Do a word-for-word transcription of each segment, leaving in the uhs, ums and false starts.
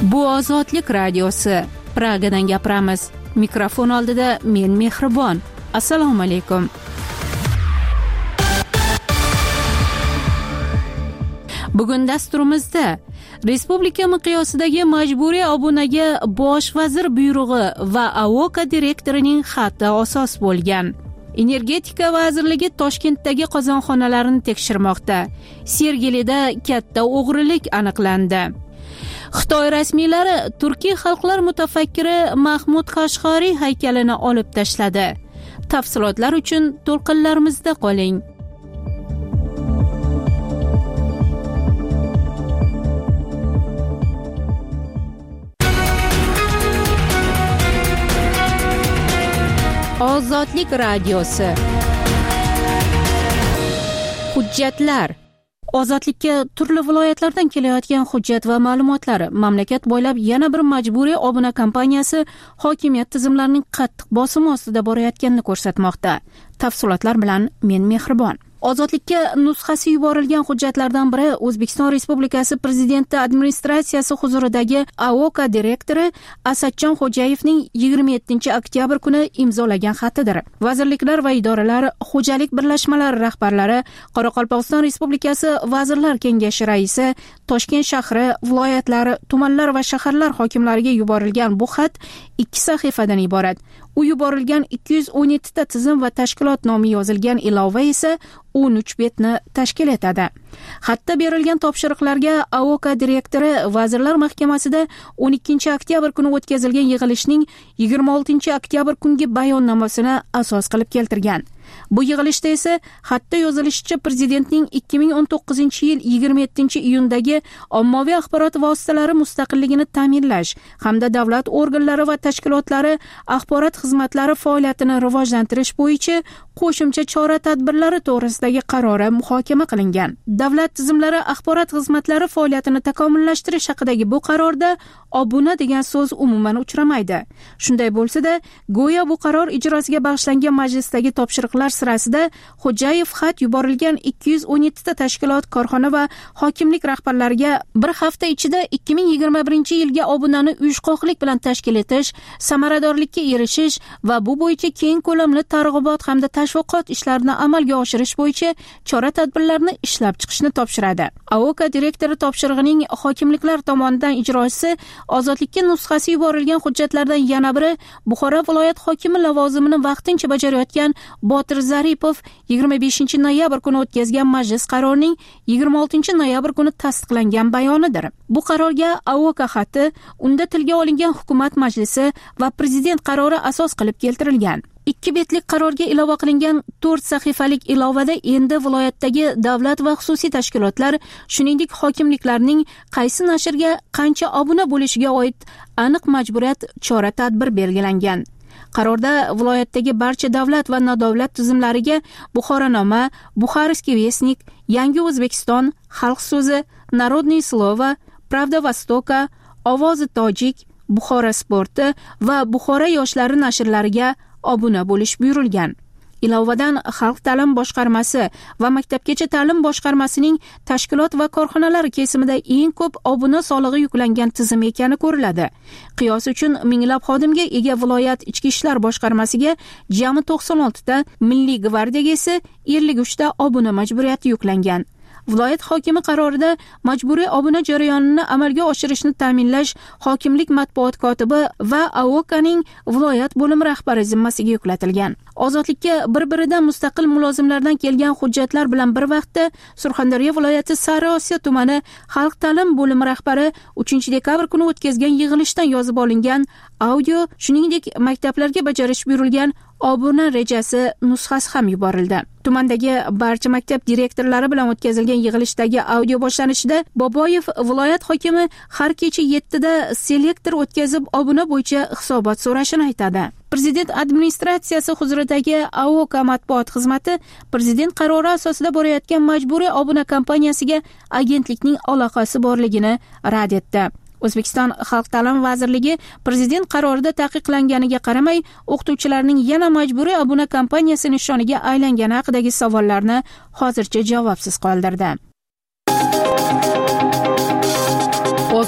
Bu Ozodlik radiosi. Pragadan gapiramiz. Mikrofon oldida men Mehribon. Assalomu alaykum. Bugun dasturimizda Respublika miqyosidagi majburiy obunaga bosh vazir buyrug'i va A O K direktorining xati asos bo'lgan. Energetika vazirligi Toshkentdagi qozonxonalarni tekshirmoqda. Sergelida katta o'g'rilik aniqlandi. Xitoy rasmiylari Turkiy xalqlar mutafakkiri Mahmud Qashqariy haykalini olib tashladi. Tafsilotlar uchun to'lqinlarimizda qoling. Ozodlik radiosi. Hujjatlar. Ozodlikka turli viloyatlardan kelayotgan hujjat va ma'lumotlar mamlakat bo'ylab yana bir majburiy obuna kampaniyasi hokimiyat tizimlarining qattiq bosimi ostida borayotganini ko'rsatmoqda. Tafsilotlar bilan men Mehribon. Ozodlikka nusxasi yuborilgan hujjatlardan biri O'zbekiston Respublikasi Prezidenti administratsiyasi huzuridagi A O K direktori Asadjon Xo'jayevning yigirma yettinchi oktyabr kuni imzolagan xatidir. Vazirliklar va idoralar, xo'jalik birlashmalari rahbarlari, Qoraqalpog'iston Respublikasi Vazirlar Kengashi raisi, Toshkent shahri, viloyatlar, tumanlar va shaharlar hokimlariga yuborilgan bu xat ikki sahifadan iborat. U yuborilgan ikki yuz o'n yetti ta tizim va tashkilot nomi yozilgan ilova esa o'n uch betni tashkil etadi. Xatda berilgan topshiriqlarga A O K direktori Vazirlar Mahkamasida o'n ikkinchi oktyabr kuni o'tkazilgan yig'ilishning yigirma oltinchi oktyabr kungi bayonnomasini asos qilib keltirgan. Bu yig'ilishda esa xatda yozilishicha prezidentning ikki ming o'n to'qqizinchi yil yigirma yettinchi iyundagi ommaviy axborot vositalari mustaqilligini ta'minlash hamda davlat organlari va tashkilotlari axborot xizmatlari faoliyatini rivojlantirish bo'yicha qo'shimcha chora-tadbirlari to'g'risidagi qarori muhokama qilingan. Davlat tizimlari axborot xizmatlari faoliyatini takomillashtirish haqidagi bu qarorda obuna degan so'z umuman uchramaydi. Shunday bo'lsa-da, go'yo bu qaror ijrosiga bag'ishlangan majlisdagi topshiriqlar sirasida Xo'jayev xat yuborilgan ikki yuz o'n yetti ta tashkilot, korxona va hokimlik rahbarlariga bir hafta ichida ikki ming yigirma birinchi yilga obunani uyushqoqlik bilan tashkil etish, samaradorlikka erishish va bu bo'yicha keng ko'lamli targ'ibot hamda tashviqot ishlarini amalga oshirish bo'yicha chora-tadbirlarni ishlab chiqishni topshiradi. A O K direktori topshirig'ining hokimliklar tomonidan ijrosi Ozodlikka nusxasi yuborilgan hujjatlardan yana biri Buxoro viloyat hokimi lavozimini vaqtincha bajarayotgan Botir Zaripov yigirma beshinchi noyabr kuni o'tkazgan majlis qarorining yigirma oltinchi noyabr kuni tasdiqlangan bayonidir. Bu qarorga A O K xati, unda tilga olingan hukumat majlisi va prezident qarori asos qilib keltirilgan. Ikki betlik qarorga ilova qilingan to'rt sahifalik ilovada endi viloyatdagi davlat va xususiy tashkilotlar, shuningdek hokimliklarning qaysi nashrga qancha obuna bo'lishiga oid aniq majburiyat chora-tadbir belgilangan. Qarorda viloyatdagi barcha davlat va nodavlat tizimlariga Buxoronoma, Buxarskiy Vestnik, Yangi O'zbekiston, Xalq so'zi, Narodniy Slovo, Pravda Vostoka, Ovozi Tojik, Buxoro sporti va Buxoro yoshlari nashrlariga obuna bo'lish buyurilgan. Ilovadan Xalq ta'lim boshqarmasi va Maktabgacha ta'lim boshqarmasining tashkilot va korxonalar kesimida eng ko'p obuna solig'i yuklangan tizim ekani ko'riladi. Qiyos uchun minglab xodimga ega viloyat ichki ishlar boshqarmasiga jami to'qson olti ta, Milliy gvardiyaga esa ellik uch ta obuna majburiyati yuklangan. Viloyat hokimi qarorida majburiy obuna jarayonini amalga oshirishni ta'minlash hokimlik matbuot kotibi va A O K'ning viloyat bo'limi rahbari zimmasiga yuklatilgan. Ozodlikka bir-biridan mustaqil mulozimlardan kelgan hujjatlar bilan bir vaqtda Surxondaryo viloyati Sariosiyo tumani xalq ta'lim bo'limi rahbari uchinchi dekabr kuni o'tkazgan yig'ilishdan yozib olingan audio, shuningdek maktablarga bajarish buyurilgan obuna rejasi nusxasi ham yuborildi. Tumandagi barcha maktab direktorlari bilan o'tkazilgan yig'ilishdagi audio boshlanishida Boboyev viloyat hokimi har kecha yettida selektor o'tkazib obuna bo'yicha hisobot so'rashini aytadi. Prezident administratsiyasi huzuridagi A O K matbuot xizmati prezident qarori asosida borayotgan majburiy obuna kampaniyasiga agentlikning aloqasi borligini rad etdi. O'zbekiston Xalq ta'lim vazirligi prezident qarorida taqiqlanganiga qaramay, o'qituvchilarning yana majburiy obuna kampaniyasi nishoniga aylangani haqidagi savollarni hozircha javobsiz qoldirdi.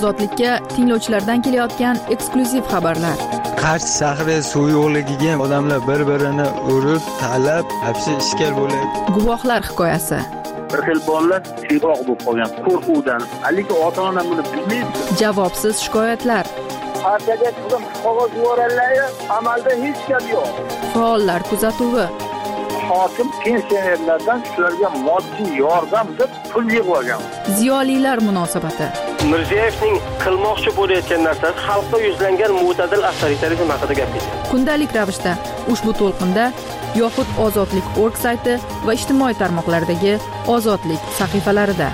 Ozodlikka tinglovchilardan kelayotgan eksklyuziv xabarlar. Qarshi shahri suv yo'qligiga odamlar bir-birini urib, talab, hapsi ishkal bo'ladi. Guvohlar hikoyasi. Bir xil bolalar tiyroq bo'lib qolgan qo'rquvdan. Lekin ota-ona buni bilmaydi. Javobsiz shikoyatlar. Partiyaga turgan qog'oz yuborganlar, amalda hech gap yo'q. Faollar kuzatuvi. Hokim pensionerlardan shularga moddiy yordam deb pul yig'ib olgan. Ziyolilar munosabati. Mirziyoyevning qilmoqchi bo'layotgan narsasi xalqqa yuzlangan mo'tadil avtoritarizm haqida gapirdi. Kundalik ravishda ushbu to'lqinda yoxud Ozodlik nokta org sayti va ijtimoiy tarmoqlardagi Ozodlik sahifalarida.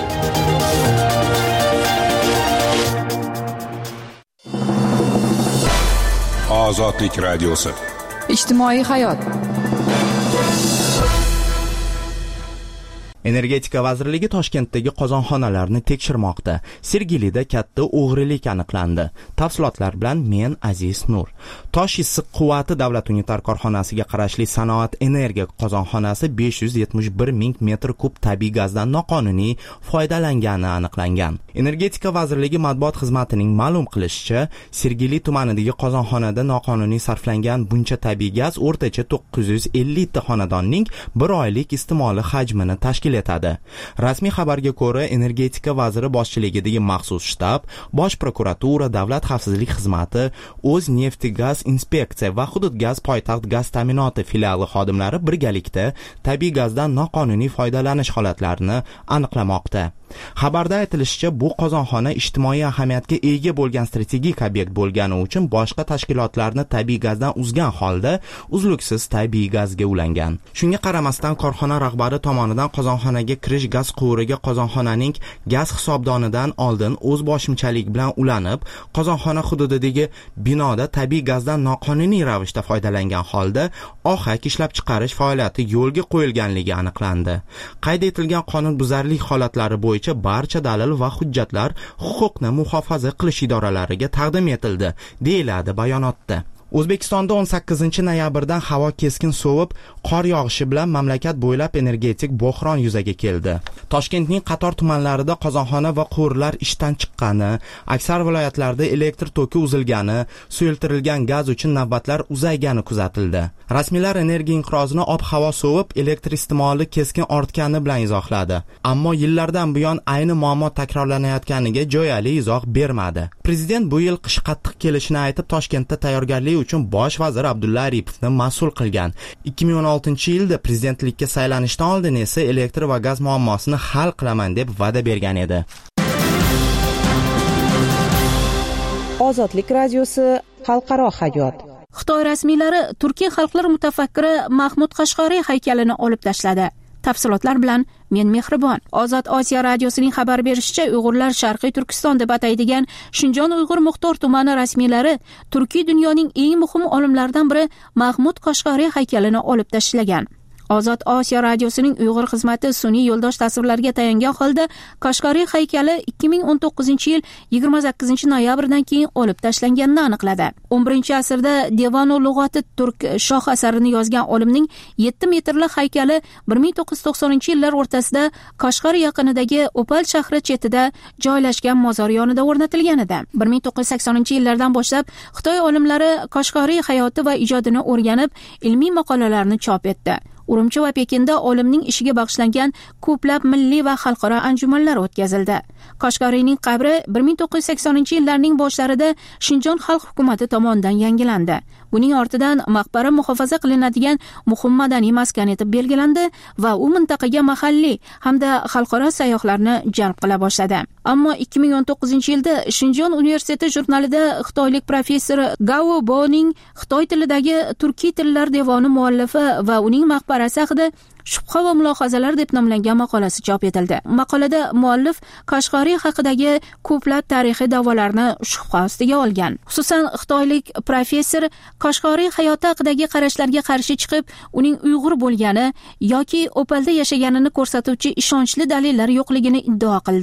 Ozodlik radiosi. Ijtimoiy hayot. Energetika vazirligi Toshkentdagi qozonxonalarni tekshirmoqda. Sergelida katta o'g'rilik aniqlandi. Tafsilotlar bilan men Aziz Nur. Tosh issiq quvvati davlat unitar korxonasiga qarashli Sanoat energiya qozonxonasi besh yuz yetmish bir ming metr kub tabiiy gazdan noqonuniy foydalangani aniqlangan. Energetika vazirligi matbuot xizmatining ma'lum qilishicha, Sergeli tumanidagi qozonxonada noqonuniy sarflangan buncha tabiiy gaz o'rtacha to'qqiz yuz ellik ta xonadonning bir oylik iste'moli hajmini tashkil etadi. Rasmiy xabarga ko'ra, energetika vaziri boshchiligidagi maxsus shtab, Bosh prokuratura, Davlat xavfsizlik xizmati, O'zneftigaz inspeksiya va Hudud gaz poytaxt gaz ta'minoti filiali xodimlari birgalikda tabiiy gazdan noqonuniy foydalanish holatlarini aniqlamoqda. Xabarda aytilishicha, bu qozonxona ijtimoiy ahamiyatga ega bo'lgan strategik obyekt bo'lgani uchun boshqa tashkilotlarni tabiiy gazdan uzgan holda uzluksiz tabiiy gazga ulangan. Shunga qaramasdan korxona rahbari tomonidan qozonxonaga kirish gaz quvuriga qozonxonaning gaz hisobdonidan oldin o'z boshimchalik bilan ulanib, qozonxona hududidagi binoda tabiiy gazdan noqonuniy ravishda foydalangan holda ohak ishlab chiqarish faoliyati yo'lga qo'yilganligi aniqlandi. Qayd etilgan qonunbuzarlik holatlari bo'yicha barcha dalil va hujjatlar huquqni muhofaza qilish idoralariga taqdim etildi, deyiladi bayonotda. O'zbekistonda o'n sakkizinchi noyabrdan havo keskin sovib, qor yog'ishi bilan mamlakat bo'ylab energetik bo'hron yuzaga keldi. Toshkentning qator tumanlarida qozonxona va quvurlar ishdan chiqqani, aksar viloyatlarda elektr toki uzilgani, suyultirilgan gaz uchun navbatlar uzaygani kuzatildi. Rasmiylar energiya inqirozini ob-havo sovib, elektr iste'moli keskin ortgani bilan izohladi. Ammo yillardan buyon ayni muammo takrorlanayotganiga jo'yali izoh bermadi. Prezident bu yil qish qattiq kelishini aytib, Toshkentda tayyorgarlik uchun bosh vazir Abdulla Aripovni mas'ul qilgan. ikki ming o'n oltinchi yilda prezidentlikka saylanishdan oldin esa elektr va gaz muammosini hal qilaman deb va'da bergan edi. Ozodlik radiosi xalqaro hayot. Xitoy rasmiylari Turkiya xalqlar mutafakkiri Mahmud Qashqariy haykalini olib tashladi. Tafsilotlar bilan men Mehribon. Ozod Osiyo radiosining xabar berishicha, Uyg'urlar Sharqiy Turkiston deb ataydigan Shinjon Uyg'ur Muxtor tumani rasmiylari Turkiy dunyoning eng muhim olimlaridan biri Mahmud Qashqariy haykalini olib tashlagan. Ozod Osiyo radiosining Uyg'ur xizmati sun'iy yo'ldosh tasvirlarga tayangan holda Qashqariy haykali ikki ming o'n to'qqizinchi yil yigirma sakkizinchi noyabrdan keyin olib tashlanganini aniqladi. o'n birinchi asrda Devonu lug'ati turk shoh asarini yozgan olimning yetti metrli haykali bir ming to'qqiz yuz to'qsoninchi yillar o'rtasida Qashqar yaqinidagi Opal shahri chetida joylashgan mozor yonida o'rnatilgan edi. bir ming to'qqiz yuz saksoninchi yillardan boshlab Xitoy olimlari Qashqariy hayoti va ijodini o'rganib, ilmiy maqolalarni chop etdi. Urumchi va Pekinda olimning ishiga bag'ishlangan ko'plab milliy va xalqaro anjumanlar o'tkazildi. Qashqariyning qabri bir ming to'qqiz yuz saksoninchi yillarning boshlarida Shinjon xalq hukumati tomonidan yangilandi. Buning ortidan maqbara muhofaza qilinadigan muhim madaniy maskan etib belgilandi va u mintaqaga mahalliy hamda xalqaro sayyohlarni jalb qila boshladi. Ammo ikki ming o'n to'qqizinchi yilda Shinjon universiteti jurnalida xitoylik professor Gao Boning Xitoy tilidagi turkiy tillar devoni muallifi va uning maqbarasi haqida shubha va mulohazalar deb nomlangan maqolasi chop etildi. Maqolada muallif Qashqariy haqidagi ko'plab tarixiy da'volarni shubha ostiga olgan. Xususan, xitoylik professor Qashqariy hayoti haqidagi qarashlarga qarshi chiqib, uning Uyg'ur bo'lgani yoki Opalda yashaganini ko'rsatuvchi ishonchli dalillar yo'qligini iddao qildi.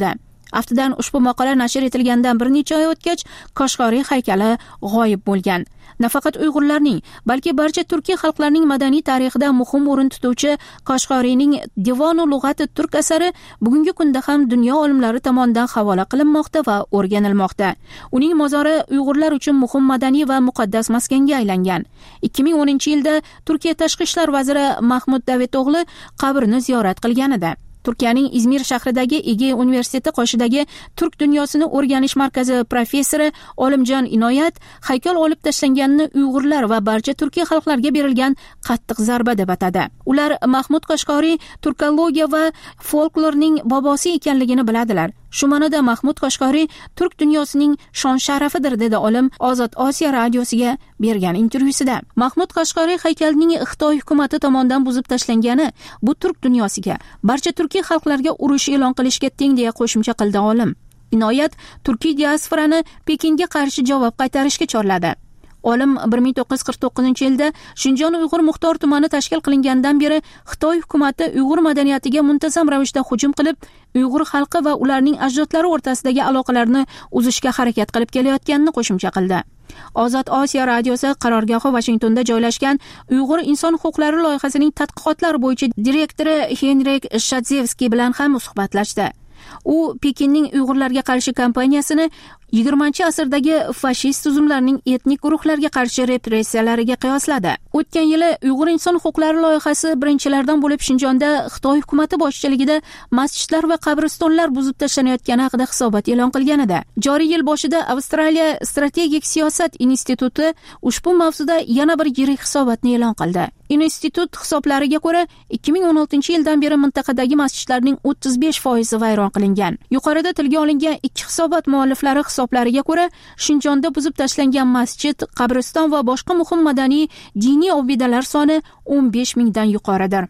Aftidan ushbu maqola nashr etilgandan bir necha oy o'tgach, Qashqoriy haykali g'oyib bo'lgan. Nafaqat Uyg'urlarning, balki barcha turkiy xalqlarning madaniy tarixida muhim o'rin tutuvchi Qashqoriyning Divonu lug'ati turk asari bugungi kunda ham dunyo olimlari tomonidan havola qilinmoqda va o'rganilmoqda. Uning mozori Uyg'urlar uchun muhim madaniy va muqaddas maskanga aylangan. ikki ming o'ninchi yilda Turkiya tashqi ishlar vaziri Mahmud Daveto'g'li qabrni ziyorat qilgan edi. Turkiyaning Izmir shahridagi Ege universiteti qoshidagi Turk dunyosini o'rganish markazi professori Olimjon Inoyat haykal olib tashlanganini Uyg'urlar va barcha turkiy xalqlarga berilgan qattiq zarba deb atadi. Ular Mahmud Qashqoriy turkologiya va folklorning bobosi ekanligini biladilar. Shu ma'noda Mahmud Qashqoriy turk dunyosining shon sharafidir, dedi olim Ozod Osiyo radiosiga bergan intervyusida. Mahmud Qashqoriy haykalining Xitoy hukumati tomonidan buzib tashlangani bu turk dunyosiga, barcha turkiy xalqlarga urush e'lon qilishga teng, deya qo'shimcha qildi olim. Inoyat turkiy diasporani Pekinga qarshi javob qaytarishga chorladi. Olim bir ming to'qqiz yuz qirq to'qqizinchi yilda Shinjon Uyg'ur muxtor tumani tashkil qilingandan beri Xitoy hukumati Uyg'ur madaniyatiga muntazam ravishda hujum qilib, Uyg'ur xalqi va ularning ajdodlari o'rtasidagi aloqalarni uzishga harakat qilib kelayotganini qo'shimcha qildi. Ozod Osiyo radiosi qarorgohi Washingtonda joylashgan Uyg'ur inson huquqlari loyihasining tadqiqotlar bo'yicha direktori Henrik Shadzevskiy bilan ham suhbatlashdi. U Pekinning Uyg'urlarga qarshi kampaniyasini yigirmanchi asrdagi fashist tuzumlarning etnik guruhlarga qarshi repressiyalariga qiyosladi. O'tgan yili Uyg'ur inson huquqlari loyihasi birinchilardan bo'lib Shinjonda Xitoy hukumati boshchiligida masjidlar va qabristonlar buzib tashlanayotgani haqida hisobot e'lon qilgan edi. Joriy yil boshida Avstraliya strategik siyosat instituti ushbu mavzuda yana bir yirik hisobotni e'lon qildi. Institut hisoblariga ko'ra, ikki ming o'n oltinchi yildan beri mintaqadagi masjidlarning o'ttiz besh foizi vayron qilingan. Yuqorida tilga olingan ikki hisobot mualliflari hisoblariga ko'ra, Shinjonda buzib tashlangan masjid, qabriston va boshqa muhim madaniy diniy obidalar soni o'n besh mingdan yuqoridir.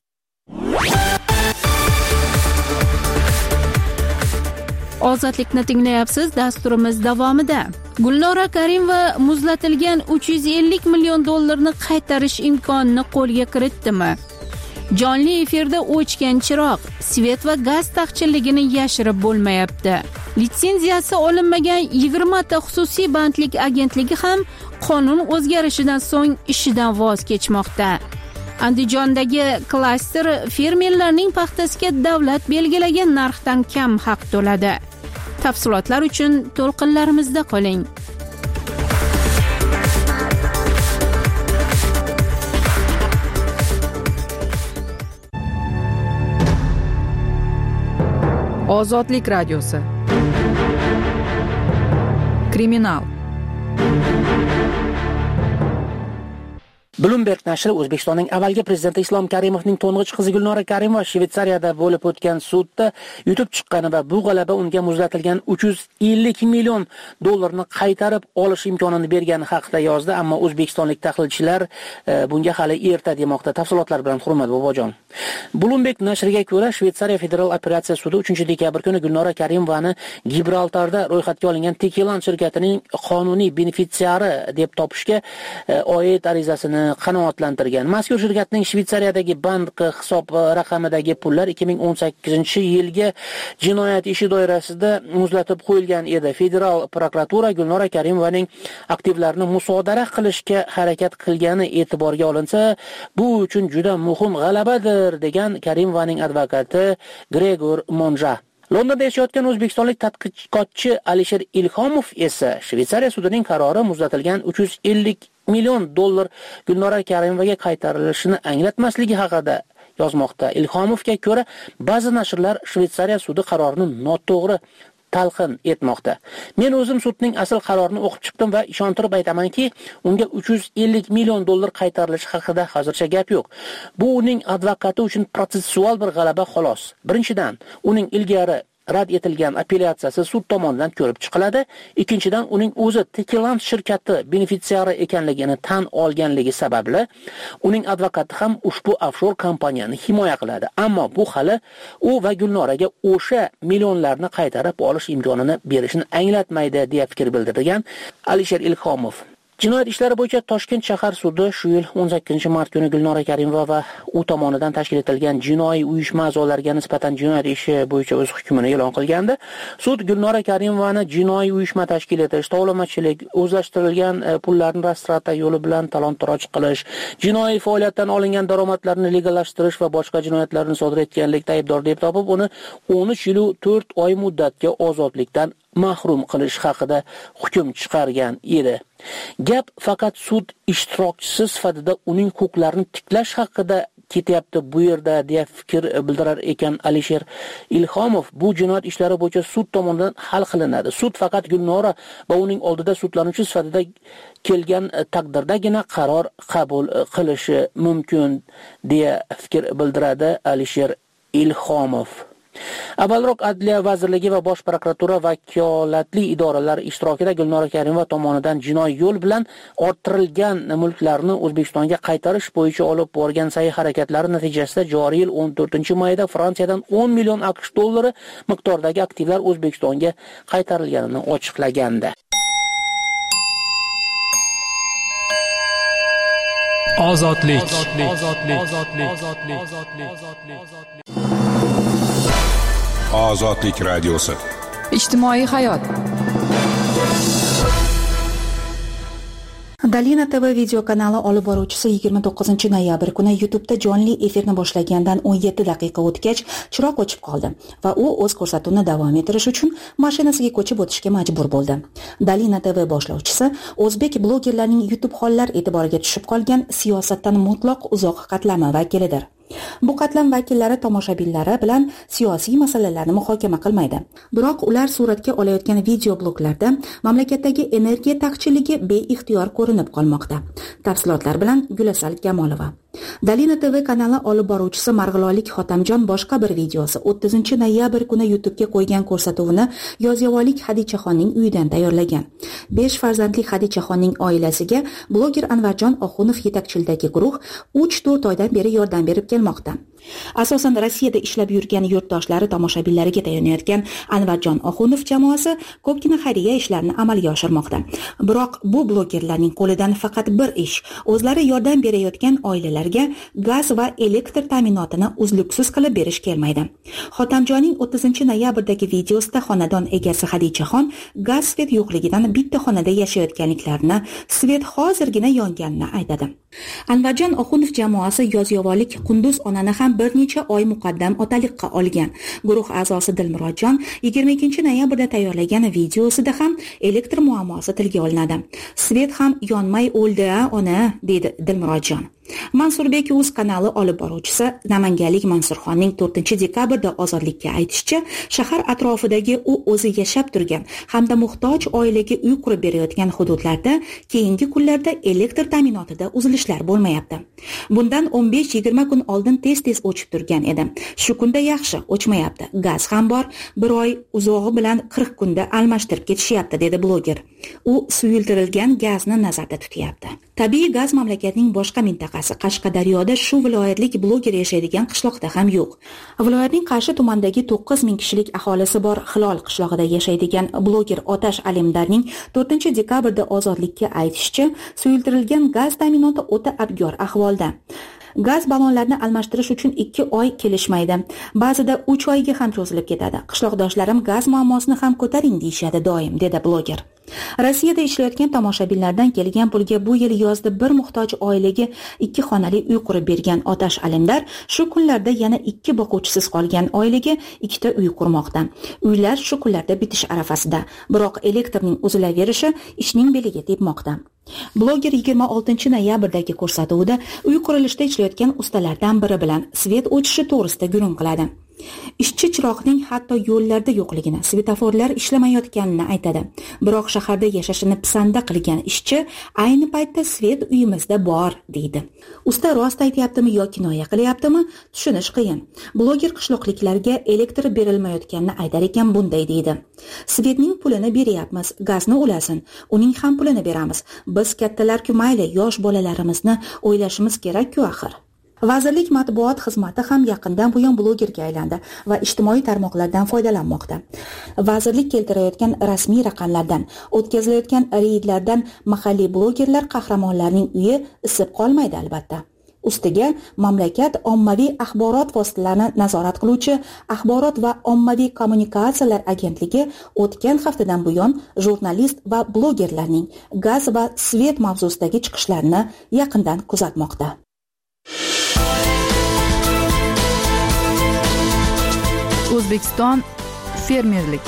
Ozodlikni tinglayapsiz. Dasturimiz davomida Gulnora Karimova muzlatilgan uch yuz ellik million dollarni qaytarish imkonini qo'lga kiritdimi? Jonli efirda o'chgan chiroq, svet va gaz taqchilligini yashirib bo'lmayapti. Litsenziyasi olinmagan yigirma ta xususiy bandlik agentligi ham qonun o'zgarishidan so'ng ishidan voz kechmoqda. Andijondagi klaster fermerlarning paxtasiga davlat belgilagan narxdan kam haq to'ladi. Tafsilotlar uchun to'lqinlarimizda qoling. Ozodlik radiosi. Kriminal. Bloomberg nashri O'zbekistonning avvalgi prezidenti Islom Karimovning to'ng'ich qizi Gulnora Karimova Shvetsariyada bo'lib o'tgan sudda yutib chiqqani va bu g'alaba unga muzlatilgan uch yuz ellik million dollarni qaytarib olish imkonini bergani haqida yozdi, ammo o'zbekistonlik tahlilchilar e, bunga hali erta demoqda. Tafsilotlar bilan Hurmat Bobojon. Bloomberg nashriga ko'ra, Shvetsariya federal operatsiya sudi uchinchi dekabr kuni Gulnora Karimovani Gibraltarda ro'yxatga olingan Tekilan shirkatining qonuniy benefitsiari deb topishga e, oid arizasini qanoatlantirgan. Mazkur shirkatning Shvetsariyadagi bank hisob raqamidagi pullar ikki ming o'n sakkizinchi yilga jinoyat ishi doirasida muzlatib qo'yilgan edi. Federal prokuratura Gulnora Karimovaning aktivlarini musodara qilishga harakat qilgani e'tiborga olinsa, bu uchun juda muhim g'alabadir, degan Karimovaning advokati Gregor Monja. Londonda yashayotgan o'zbekistonlik tadqiqotchi Alisher Ilhomov esa Shvetsariya sudining qarori muzlatilgan uch yuz ellik million dollar Gulnora Karimovaga qaytarilishini anglatmasligi haqida yozmoqda. Ilhomovga ko'ra, ba'zi nashrlar Shvetsariya sudi qarorini noto'g'ri talqin etmoqda. Men o'zim sudning asl qarorini o'qib chiqdim va ishontirib aytamanki, unga uch yuz ellik million dollar qaytarilishi haqida hozircha gap yo'q. Bu uning advokati uchun protsessual bir g'alaba xolos. Birinchidan, uning ilgari rad etilgan apellyatsiyasi sud tomonidan ko'rib chiqiladi. Ikkinchidan, uning o'zi Tekiland shirkati benefitsiari ekanligini tan olganligi sababli uning advokati ham ushbu offshor kompaniyani himoya qiladi. Ammo bu hali u va Gulnoraga o'sha millionlarni qaytarib olish imkonini berishini anglatmaydi, deya fikr bildirgan Alisher Ilhomov. Jinoyat ishlari bo'yicha Toshkent shahar sudi shu yil o'n sakkizinchi mart kuni Gulnora Karimova va u tomonidan tashkil etilgan jinoiy uyushma a'zolariga nisbatan jinoyat ishi bo'yicha o'z hukmini e'lon qilgandi. Sud Gulnora Karimovani jinoiy uyushma tashkil etish, tovlamachilik, o'zlashtirilgan pullarni rastrata yo'li bilan talon-toroj qilish, jinoiy faoliyatdan olingan daromadlarni legallashtirish va boshqa jinoyatlarni sodir etganlikda aybdor deb topib, uni o'n uch yil to'rt oy muddatga ozodlikdan mahrum qilish haqida hukm chiqargan edi. Gap faqat sud ishtirokchisi sifatida uning huquqlarini tiklash haqida ketyapti bu yerda deya fikr bildirar ekan Alisher Ilhomov. Bu jinoyat ishlari bo'yicha sud tomonidan hal qilinadi. Sud faqat Gulnora va uning oldida sudlanuvchi sifatida kelgan taqdirdagina qaror qabul qilishi mumkin deya fikr bildiradi Alisher Ilhomov. Avvalroq Adliya vazirligi va Bosh prokuratura vakolatli idoralar ishtirokida Gulnora Karimova tomonidan jinoiy yo'l bilan orttirilgan mulklarni O'zbekistonga qaytarish bo'yicha olib borgan sa'y harakatlari natijasida joriy yil o'n to'rtinchi mayda Fransiyadan o'n million AQSh dollari miqdoridagi aktivlar O'zbekistonga qaytarilganini ochiqlagandi. Ozodlik. Ozodlik radiosi. Ijtimoiy hayot. Dalina T V video kanali olib boruvchisi yigirma to'qqizinchi noyabr kuni YouTube'da jonli efirni boshlagandan o'n yetti daqiqa o'tgach chiroq o'chib qoldi va u o'z ko'rsatuvini davom ettirish uchun mashinasiga ko'chib o'tishga majbur bo'ldi. Dalina T V boshlovchisi o'zbek blogerlarining YouTube hollar e'tiboriga tushib qolgan siyosatdan mutlaq uzoq qatlami vakilidir. Bu qatlam vakillari tomoshabinlari bilan siyosiy masalalarni muhokama qilmaydi. Biroq ular suratga olayotgan video bloglarda mamlakatdagi energiya taqchilligi beixtiyor ko'rinib qolmoqda. Tafsilotlar bilan Gulasal Kamolova. Dalina T V kanali olib boruvchisi Marg'ilonlik Xotamjon boshqa bir videosi o'ttizinchi noyabr kuni YouTube'ga qo'ygan ko'rsatuvini Yozyovonlik Hadichaxonning uyidan tayyorlagan. besh farzandli Hadichaxonning oilasiga bloger Anvarjon Oxunov yetakchiligidagi guruh uch to'rt oydan beri yordam berib kelmoqda. Asosan Rossiyada ishlab yurgan yurtdoshlari tomoshabinlariga tayyorlanayotgan Anvarjon Oxunov jamoasi ko'pgina xayriya ishlarini amalga oshirmoqda. Biroq bu blogerlarning qo'lidan faqat bir ish, o'zlari yordam berayotgan oilalarga gaz va elektr ta'minotini uzluksiz qilib berish kelmaydi. Xotamjonning o'ttizinchi noyabrdagi videosida xonadon egasi Hadichaxon gaz svet yo'qligidan bitta xonada yashayotganliklarini, svet hozirgina yonganini aytadi. Anvarjon Oxunov jamoasi Yozyovonlik Qunduz onani ham bir necha oy muqaddam otaliqqa olgan. Guruh a'zosi Dilmurodjon yigirma ikkinchi noyabrda tayyorlagan videosida ham elektr muammosi tilga olinadi. Svet ham yonmay o'ldi-a ona, dedi Dilmurodjon. Mansurbek o'z kanali olib boruvchisi Namanganlik Mansurxonning to'rtinchi dekabrda ozodlikka aytishicha, shahar atrofidagi u o'zi yashab turgan hamda muhtoj oilaga uy qurib berayotgan hududlarda keyingi kunlarda elektr ta'minotida uzilishlar bo'lmayapti. Bundan o'n besh yigirma kun oldin tez-tez o'chib turgan edi. Shu kunda yaxshi, o'chmayapti. Gaz ham bor, bir oy uzog'i bilan qirq kunda almashtirib ketishyapti, dedi bloger. U suyultirilgan gazni nazarda tutyapti. Tabiiy gaz mamlakatning boshqa mintaqasi Qashqadaryoda shu viloyatlik bloger yashaydigan qishloqda ham yo'q. Viloyatning Qarshi tumanidagi to'qqiz ming kishilik aholisi bor Hilol qishlog'ida yashaydigan bloger Otash Alimdarning to'rtinchi dekabrda ozodlikka aytishicha, suyultirilgan gaz ta'minoti o'ta abgor ahvolda. Gaz ballonlarini almashtirish uchun ikki oy kelishmaydi. Ba'zida uch oyga ham cho'zilib ketadi. Qishloqdoshlarim gaz muammosini ham ko'taring deyishadi doim, dedi bloger. Rossiyada ishlayotgan tomoshabinlardan kelgan pulga bu yil yozda bir muhtoj oilaga ikki xonali uy qurib bergan Otash Alimdar shu kunlarda yana ikki boquvchisiz qolgan oilaga ikkita uy qurmoqda. Uylar shu kunlarda bitish arafasida, biroq elektrning uzilaverishi ishning beliga tepmoqda. Bloger yigirma oltinchi noyabrdagi ko'rsatuvida uy qurilishida ishlayotgan ustalardan biri bilan svet o'chishi to'g'risida gurung qiladi. Ishchi chiroqning hatto yo'llarda yo'qligini, svetoforlar ishlamayotganini aytadi. Biroq shaharda yashashini pisanda qilgan ishchi ayni paytda svet uyimizda bor, deydi. Usta rost aytayaptimi yoki kinoya qilyaptimi? Tushunish qiyin. Bloger qishloqliklarga elektr berilmayotganini aytar ekan bunday deydi. Svetning pulini beryapmiz, gazni ulasin, uning ham pulini beramiz. Biz kattalar-ku mayli, yosh bolalarimizni o'ylashimiz kerak-ku axir. Vazirlik matbuot xizmati ham yaqindan buyon blogerga aylandi va ijtimoiy tarmoqlardan foydalanmoqda. Vazirlik keltirayotgan rasmiy raqamlardan, o'tkazilayotgan reydlardan mahalliy blogerlar qahramonlarning uyi isib qolmaydi albatta. Ustiga mamlakat ommaviy axborot vositalarini nazorat qiluvchi Axborot va ommaviy kommunikatsiyalar agentligi o'tgan haftadan buyon jurnalist va blogerlarning gaz va svet mavzusidagi chiqishlarini yaqindan kuzatmoqda. O'zbekiston fermerlik.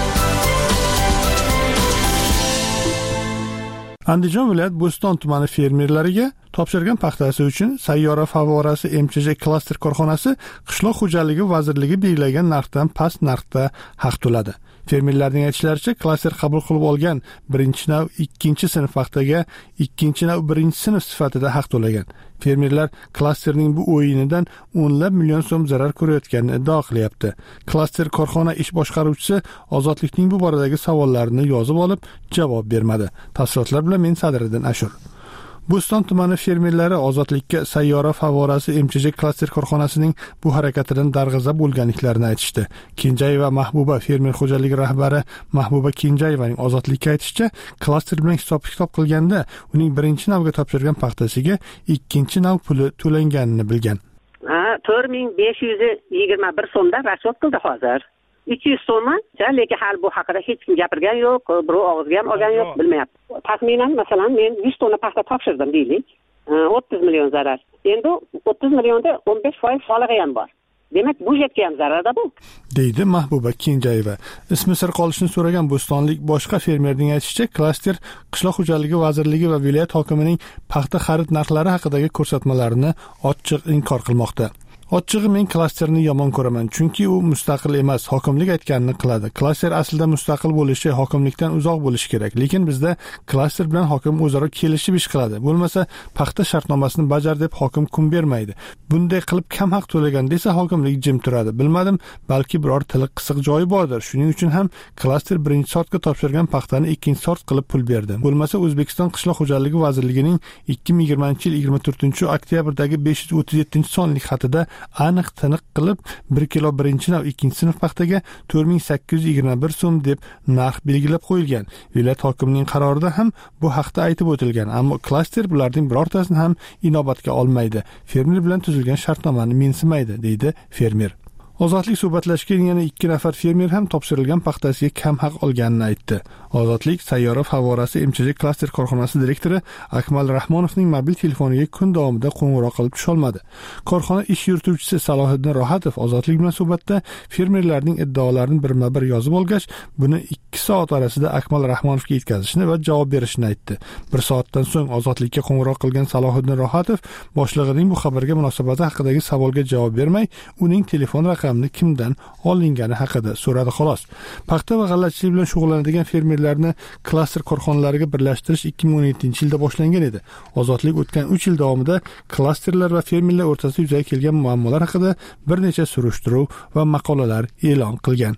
Andijon viloyat Bo'ston tumani fermerlariga topshirgan paxtasi uchun Sayyora favorasi M Ch J klaster korxonasi Qishloq xo'jaligi vazirligi belgilagan narxdan past narxda haq to'ladi. Fermerlarning aytishlaricha, klaster qabul qilib olgan birinchi nav ikkinchi sinf paxtaga ikkinchi nav birinchi sinf sifatida haq to'lagan. Fermerlar klasterning bu o'yinidan o'nlab million so'm zarar ko'rayotganini iddao qilyapti. Klaster korxona ish boshqaruvchisi Ozodlikning bu boradagi savollarini yozib olib, javob bermadi. Tafsilotlar bilan men Sadriddin Ashur. Bo'ston tumani fermerlari Ozodlikka Sayyora favorasi M Ch J klaster korxonasining bu harakatidan darg'azab bo'lganliklarini aytishdi. Kenjayeva Mahbuba fermer xo'jaligi rahbari Mahbuba Kenjayevaning Ozodlikka aytishicha, klaster bilan hisob-kitob qilganda uning birinchi navga topshirgan paxtasiga ikkinchi nav puli to'langanini bilgan. Ha, to'rt ming besh yuz yigirma bir so'mda rasxod qildi hozir. uch yuz so'mmi? Lekin hali bu haqida hech kim gapirgan yo'q, birov og'izga ham olgan yo'q, bilmayapti. Taxminan masalan men yuz tonna paxta topshirdim deylik. o'ttiz million zarar. Endi o'ttiz millionda o'n besh foiz solig'i ham bor. Demak, budjetga ham zararda bu. deydi Mahbuba Kenjayeva. Ismi sir qolishini so'ragan bo'stonlik boshqa fermerning aytishicha, klaster Qishloq xo'jaligi vazirligi va viloyat hokimining paxta xarid narxlari haqidagi ko'rsatmalarini ochiq inkor qilmoqda. Ochig'i men klasterni yomon ko'raman, chunki u mustaqil emas, hokimlik aytganini qiladi. Klaster aslida mustaqil bo'lishi, hokimlikdan uzoq bo'lishi kerak. Lekin bizda klaster bilan hokim o'zaro kelishib ish qiladi. Bo'lmasa, paxta shartnomasini bajar deb hokim kun bermaydi. Bunday qilib kam haq to'lagan desa hokimlik jim turadi. Bilmadim, balki biror tili qisiq joyi bordir. Shuning uchun ham klaster birinchi sortga topshirgan paxtani ikkinchi sort qilib pul berdi. Bo'lmasa, O'zbekiston Qishloq xo'jaligi vazirligining ikki ming yigirmanchi yil yigirma to'rtinchi oktyabrdagi besh yuz o'ttiz yettinchi sonli xatida aniq tiniq qilib bir kilo birinchi nav ikkinchi sinf paxtaga to'rt ming sakkiz yuz yigirma bir so'm deb narx belgilab qo'yilgan. Viloyat hokimining qarorida ham bu haqda aytib o'tilgan, ammo klaster bularning birortasini ham inobatga olmaydi. Fermer bilan tuzilgan shartnomani mensimaydi, deydi fermer. Ozodlik suhbatlashgan yana ikki nafar fermer ham topshirilgan paxtasiga kam haq olganini aytdi. Ozodlik Sayyora favorasi M Ch J klaster korxonasi direktori Akmal Rahmonovning mobil telefoniga kun davomida qo'ng'iroq qilib tusholmadi. Korxona ish yurituvchisi Salohiddin Rohatov Ozodlik bilan suhbatda fermerlarning iddaolarini birma-bir yozib olgach, buni ikki soat orasida Akmal Rahmonovga yetkazishni va javob berishni aytdi. Bir soatdan so'ng Ozodlikka qo'ng'iroq qilgan Salohiddin Rohatov boshlig'ining bu xabarga munosabati haqidagi savolga javob bermay, uning telefon raqamini kimdan olingani haqida so'radi xolos. Paxta va g'allachilik bilan shug'ullanadigan fermerlarni klaster korxonalariga birlashtirish ikki ming o'n yettinchi yilda boshlangan edi. Ozodlik o'tgan uch yil davomida klasterlar va fermerlar o'rtasida yuzaga kelgan muammolar haqida bir necha surishtiruv va maqolalar e'lon qilgan.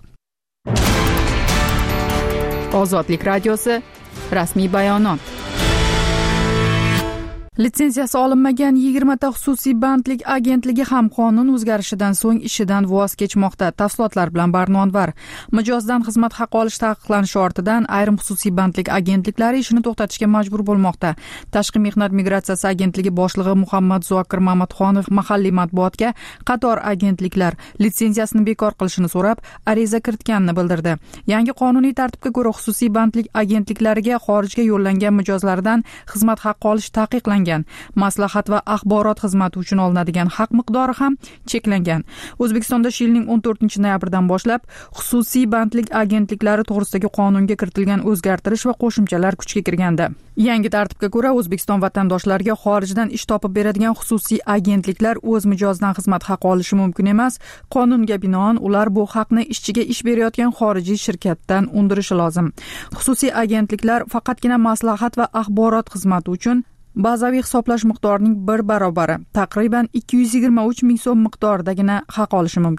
Ozodlik radiosi rasmiy bayonot. Litsenziyasi olinmagan yigirmata xususiy bandlik agentligi ham qonun o'zgarishidan so'ng ishidan voz kechmoqda. Tafsilotlar bilan Barnonvar. Mijozdan xizmat haqi olish taqiqlanishi ortidan ayrim xususiy bandlik agentliklari ishini to'xtatishga majbur bo'lmoqda. Tashqi mehnat migratsiyasi agentligi boshlig'i Muhammad Zokir Mamatxonov mahalliy matbuotga qator agentliklar litsenziyasini bekor qilishini so'rab, ariza kiritganini bildirdi. Yangi qonuniy tartibga ko'ra xususiy bandlik agentliklariga xorijga yo'llangan mijozlardan xizmat haqi olish taqiqlangan. Maslahat va axborot xizmati uchun olinadigan haq miqdori ham cheklangan. O'zbekistonda shu yilning o'n to'rtinchi noyabridan boshlab xususiy bandlik agentliklari to'g'risidagi qonunga kiritilgan o'zgartirish va qo'shimchalar kuchga kirganda. Yangi tartibga ko'ra O'zbekiston vatandoshlarga xorijdan ish topib beradigan xususiy agentliklar o'z mijozidan xizmat haqi olishi mumkin emas. Qonunga binoan ular bu haqni ishchiga ish berayotgan xorijiy shirkatdan undirishi lozim. Xususiy agentliklar faqatgina maslahat va axborot xizmati uchun bazaviy hisoblash miqdorining bir barobari, taqriban ikki yuz yigirma uch ming so'm miqdoridagina haq olishi mumkin.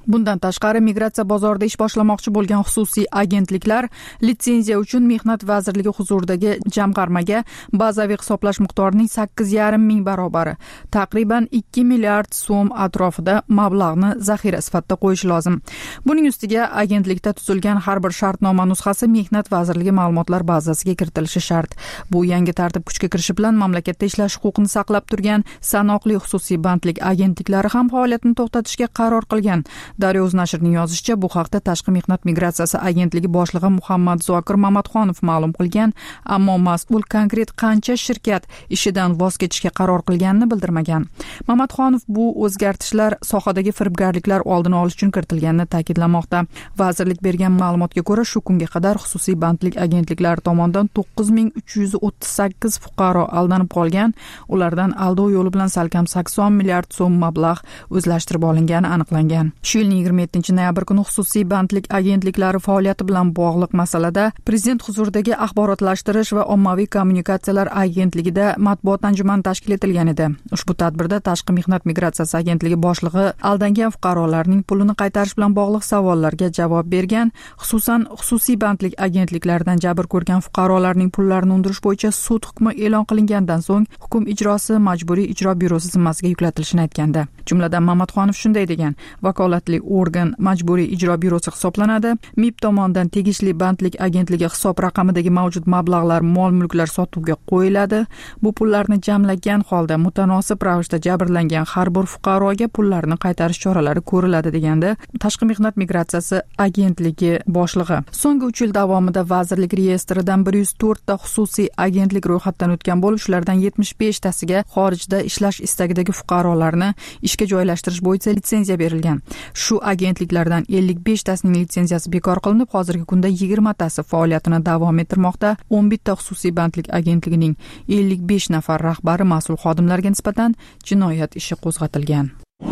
Bundan tashqari migratsiya bozorida ish boshlamoqchi bo'lgan xususiy agentliklar litsenziya uchun Mehnat vazirligi huzuridagi jamg'armaga bazaviy hisoblash miqdorining sakkiz yarim ming barobar, taqriban ikki milliard so'm atrofida mablag'ni zaxira sifatida qo'yish lozim. Buning ustiga agentlikda tuzilgan har bir shartnoma nusxasi Mehnat vazirligi ma'lumotlar bazasiga kiritilishi shart. Bu yangi tartib kuchga kirishi bilan mamlakatda ishlash huquqini saqlab turgan sanoqli xususiy bandlik agentliklari ham faoliyatini to'xtatishga qaror qilgan. Daryo o'z nashrining yozishicha, bu haqda Tashqi mehnat migratsiyasi agentligi boshlig'i Muhammad Zokir Mamatxonov ma'lum qilgan, ammo mas'ul konkret qancha shirkat ishidan voz kechishga qaror qilganini bildirmagan. Mamatxonov bu o'zgartishlar sohadagi firibgarliklar oldini olish uchun kiritilganini ta'kidlamoqda. Vazirlik bergan ma'lumotga ko'ra, shu kunga qadar xususiy bandlik agentliklari tomonidan to'qqiz ming uch yuz o'ttiz sakkiz fuqaro aldanib qolgan, ulardan aldov yo'li bilan salkam sakson milliard so'm mablag' o'zlashtirib olingani aniqlangan. Shu yilning yigirma yettinchi noyabr kuni xususiy bandlik agentliklari faoliyati bilan bog'liq masalada Prezident huzuridagi axborotlashtirish va ommaviy kommunikatsiyalar agentligida matbuot anjumani tashkil etilgan edi. Ushbu tadbirda Tashqi mehnat migratsiyasi agentligi boshlig'i aldangan fuqarolarning pulini qaytarish bilan bog'liq savollarga javob bergan, xususan xususiy bandlik agentliklaridan jabr ko'rgan fuqarolarning pullarini undirish bo'yicha sud hukmi e'lon qilingandan so'ng hukm ijrosi majburiy ijro byurosi zimmasiga yuklatilishini aytganda. Jumladan Mamatxonov shunday degan: vakolatli organ majburiy ijro byurosi hisoblanadi. M I B tomonidan tegishli bandlik agentligi hisob raqamidagi mavjud mablag'lar, mol-mulklar sotuvga qo'yiladi. Bu pullarni jamlagan holda mutanosib ravishda jabrlangan har bir fuqaroga pullarni qaytarish choralari ko'riladi, deganda Tashqi mehnat migratsiyasi agentligi boshlig'i. So'nggi uch yil davomida vazirlik reyestridan bir yuz to'rt ta xususiy agentlik ro'yxatdan o'tgan bo'lib, shulardan yetmish besh tasiga xorijda ishlash istagidagi fuqarolarni ishga joylashtirish bo'yicha litsenziya berilgan. Shu agentliklardan ellik besh tasining litsenziyasi bekor qilinib, hozirgi kunda yigirma tasi faoliyatini davom ettirmoqda. o'n bitta xususiy bandlik agentligining ellik besh nafar rahbari mas'ul xodimlarga nisbatan jinoyat ishi qo'zg'atilgan.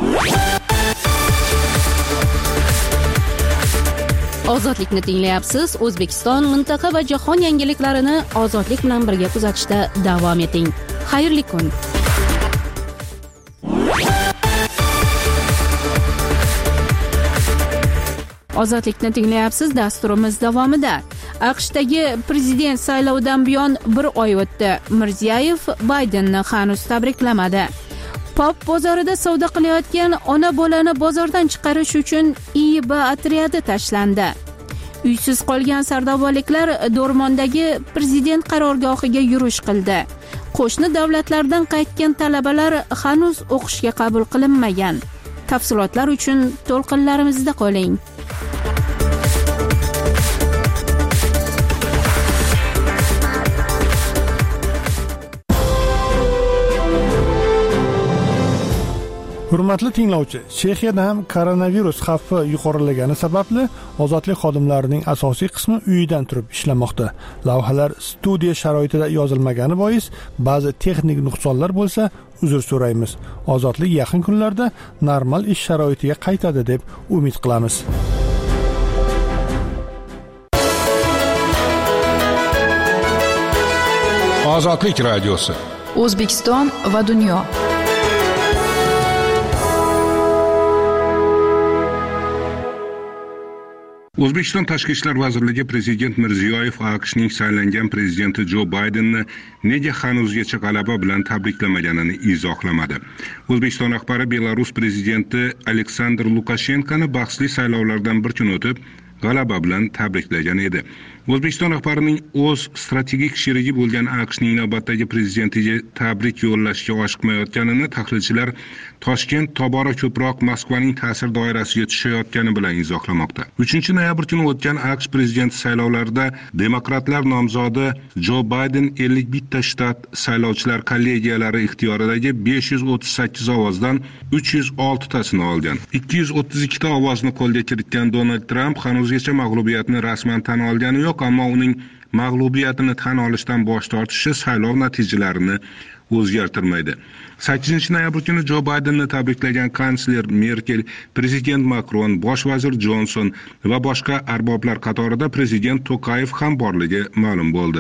Ozodlikni tinglayapsiz. O'zbekiston, mintaqa va jahon yangiliklarini ozodlik bilan birga kuzatishda davom eting. Xayrli kun. Ozodlikni tinglayapsiz. Dasturimiz davomida AQShdagi prezident saylovidan buyon bir oy o'tdi. Mirziyoyev Baydenni hanuz tabriklamadi. Pop bozorida savdo qilayotgan ona bolani bozordan chiqarish uchun I B otryadi tashlandi. Uysiz qolgan sardobaliklar Dormondagi prezident qarorgohiga yurish qildi. Qo'shni davlatlardan qaytgan talabalar hanuz o'qishga qabul qilinmagan. Tafsilotlar uchun to'lqinlarimizda qoling. Hurmatli tinglovchi, Chexiyada ham koronavirus xavfi yuqorilagani sababli ozodlik xodimlarining asosiy qismi uyidan turib ishlamoqda. Lavhalar studiya sharoitida yozilmagani bois ba'zi texnik nuqsonlar bo'lsa, uzr so'raymiz. Ozodlik yaqin kunlarda normal ish sharoitiga qaytadi deb umid qilamiz. Ozodlik radiosi. O'zbekiston va dunyo. O'zbekiston Tashqi ishlar vazirligi Prezident Mirziyoyev AQShning saylangan prezidenti Jo Baydenni nega hanuzgacha g'alaba bilan tabriklamaganini izohlamadi. O'zbekiston rahbari Belarus prezidenti Aleksandr Lukashenkoni bahsli saylovlardan bir kun o'tib g'alaba bilan tabriklagan edi. O'zbekiston rahbarining o'z strategik sherigi bo'lgan AQShning navbatdagi prezidentiga tabrik yo'llashga oshiqmayotganini tahlilchilar Toshkent tobora ko'proq Moskvaning ta'sir doirasiga tushayotgani bilan izohlamoqda. uchinchi noyabr kuni o'tgan AQSh prezidenti saylovlarida demokratlar nomzodi Jo Bayden ellik bitta shtat saylovchilar kollegiyalari ixtiyoridagi besh yuz o'ttiz sakkiz ovozdan uch yuz olti tasini olgan. ikki yuz o'ttiz ikkita ovozni qo'lga kiritgan Donald Tramp hanuzgacha mag'lubiyatni rasman tan olgani yo'q, ammo uning mag'lubiyatini tan olishdan bosh tortishi saylov natijalarini o'zgartirmaydi. sakkizinchi noyabr kuni Jo Baydenni tabriklagan kansler Merkel, prezident Makron, bosh vazir Jonson va boshqa arboblar qatorida prezident Tokayev ham borligi ma'lum bo'ldi.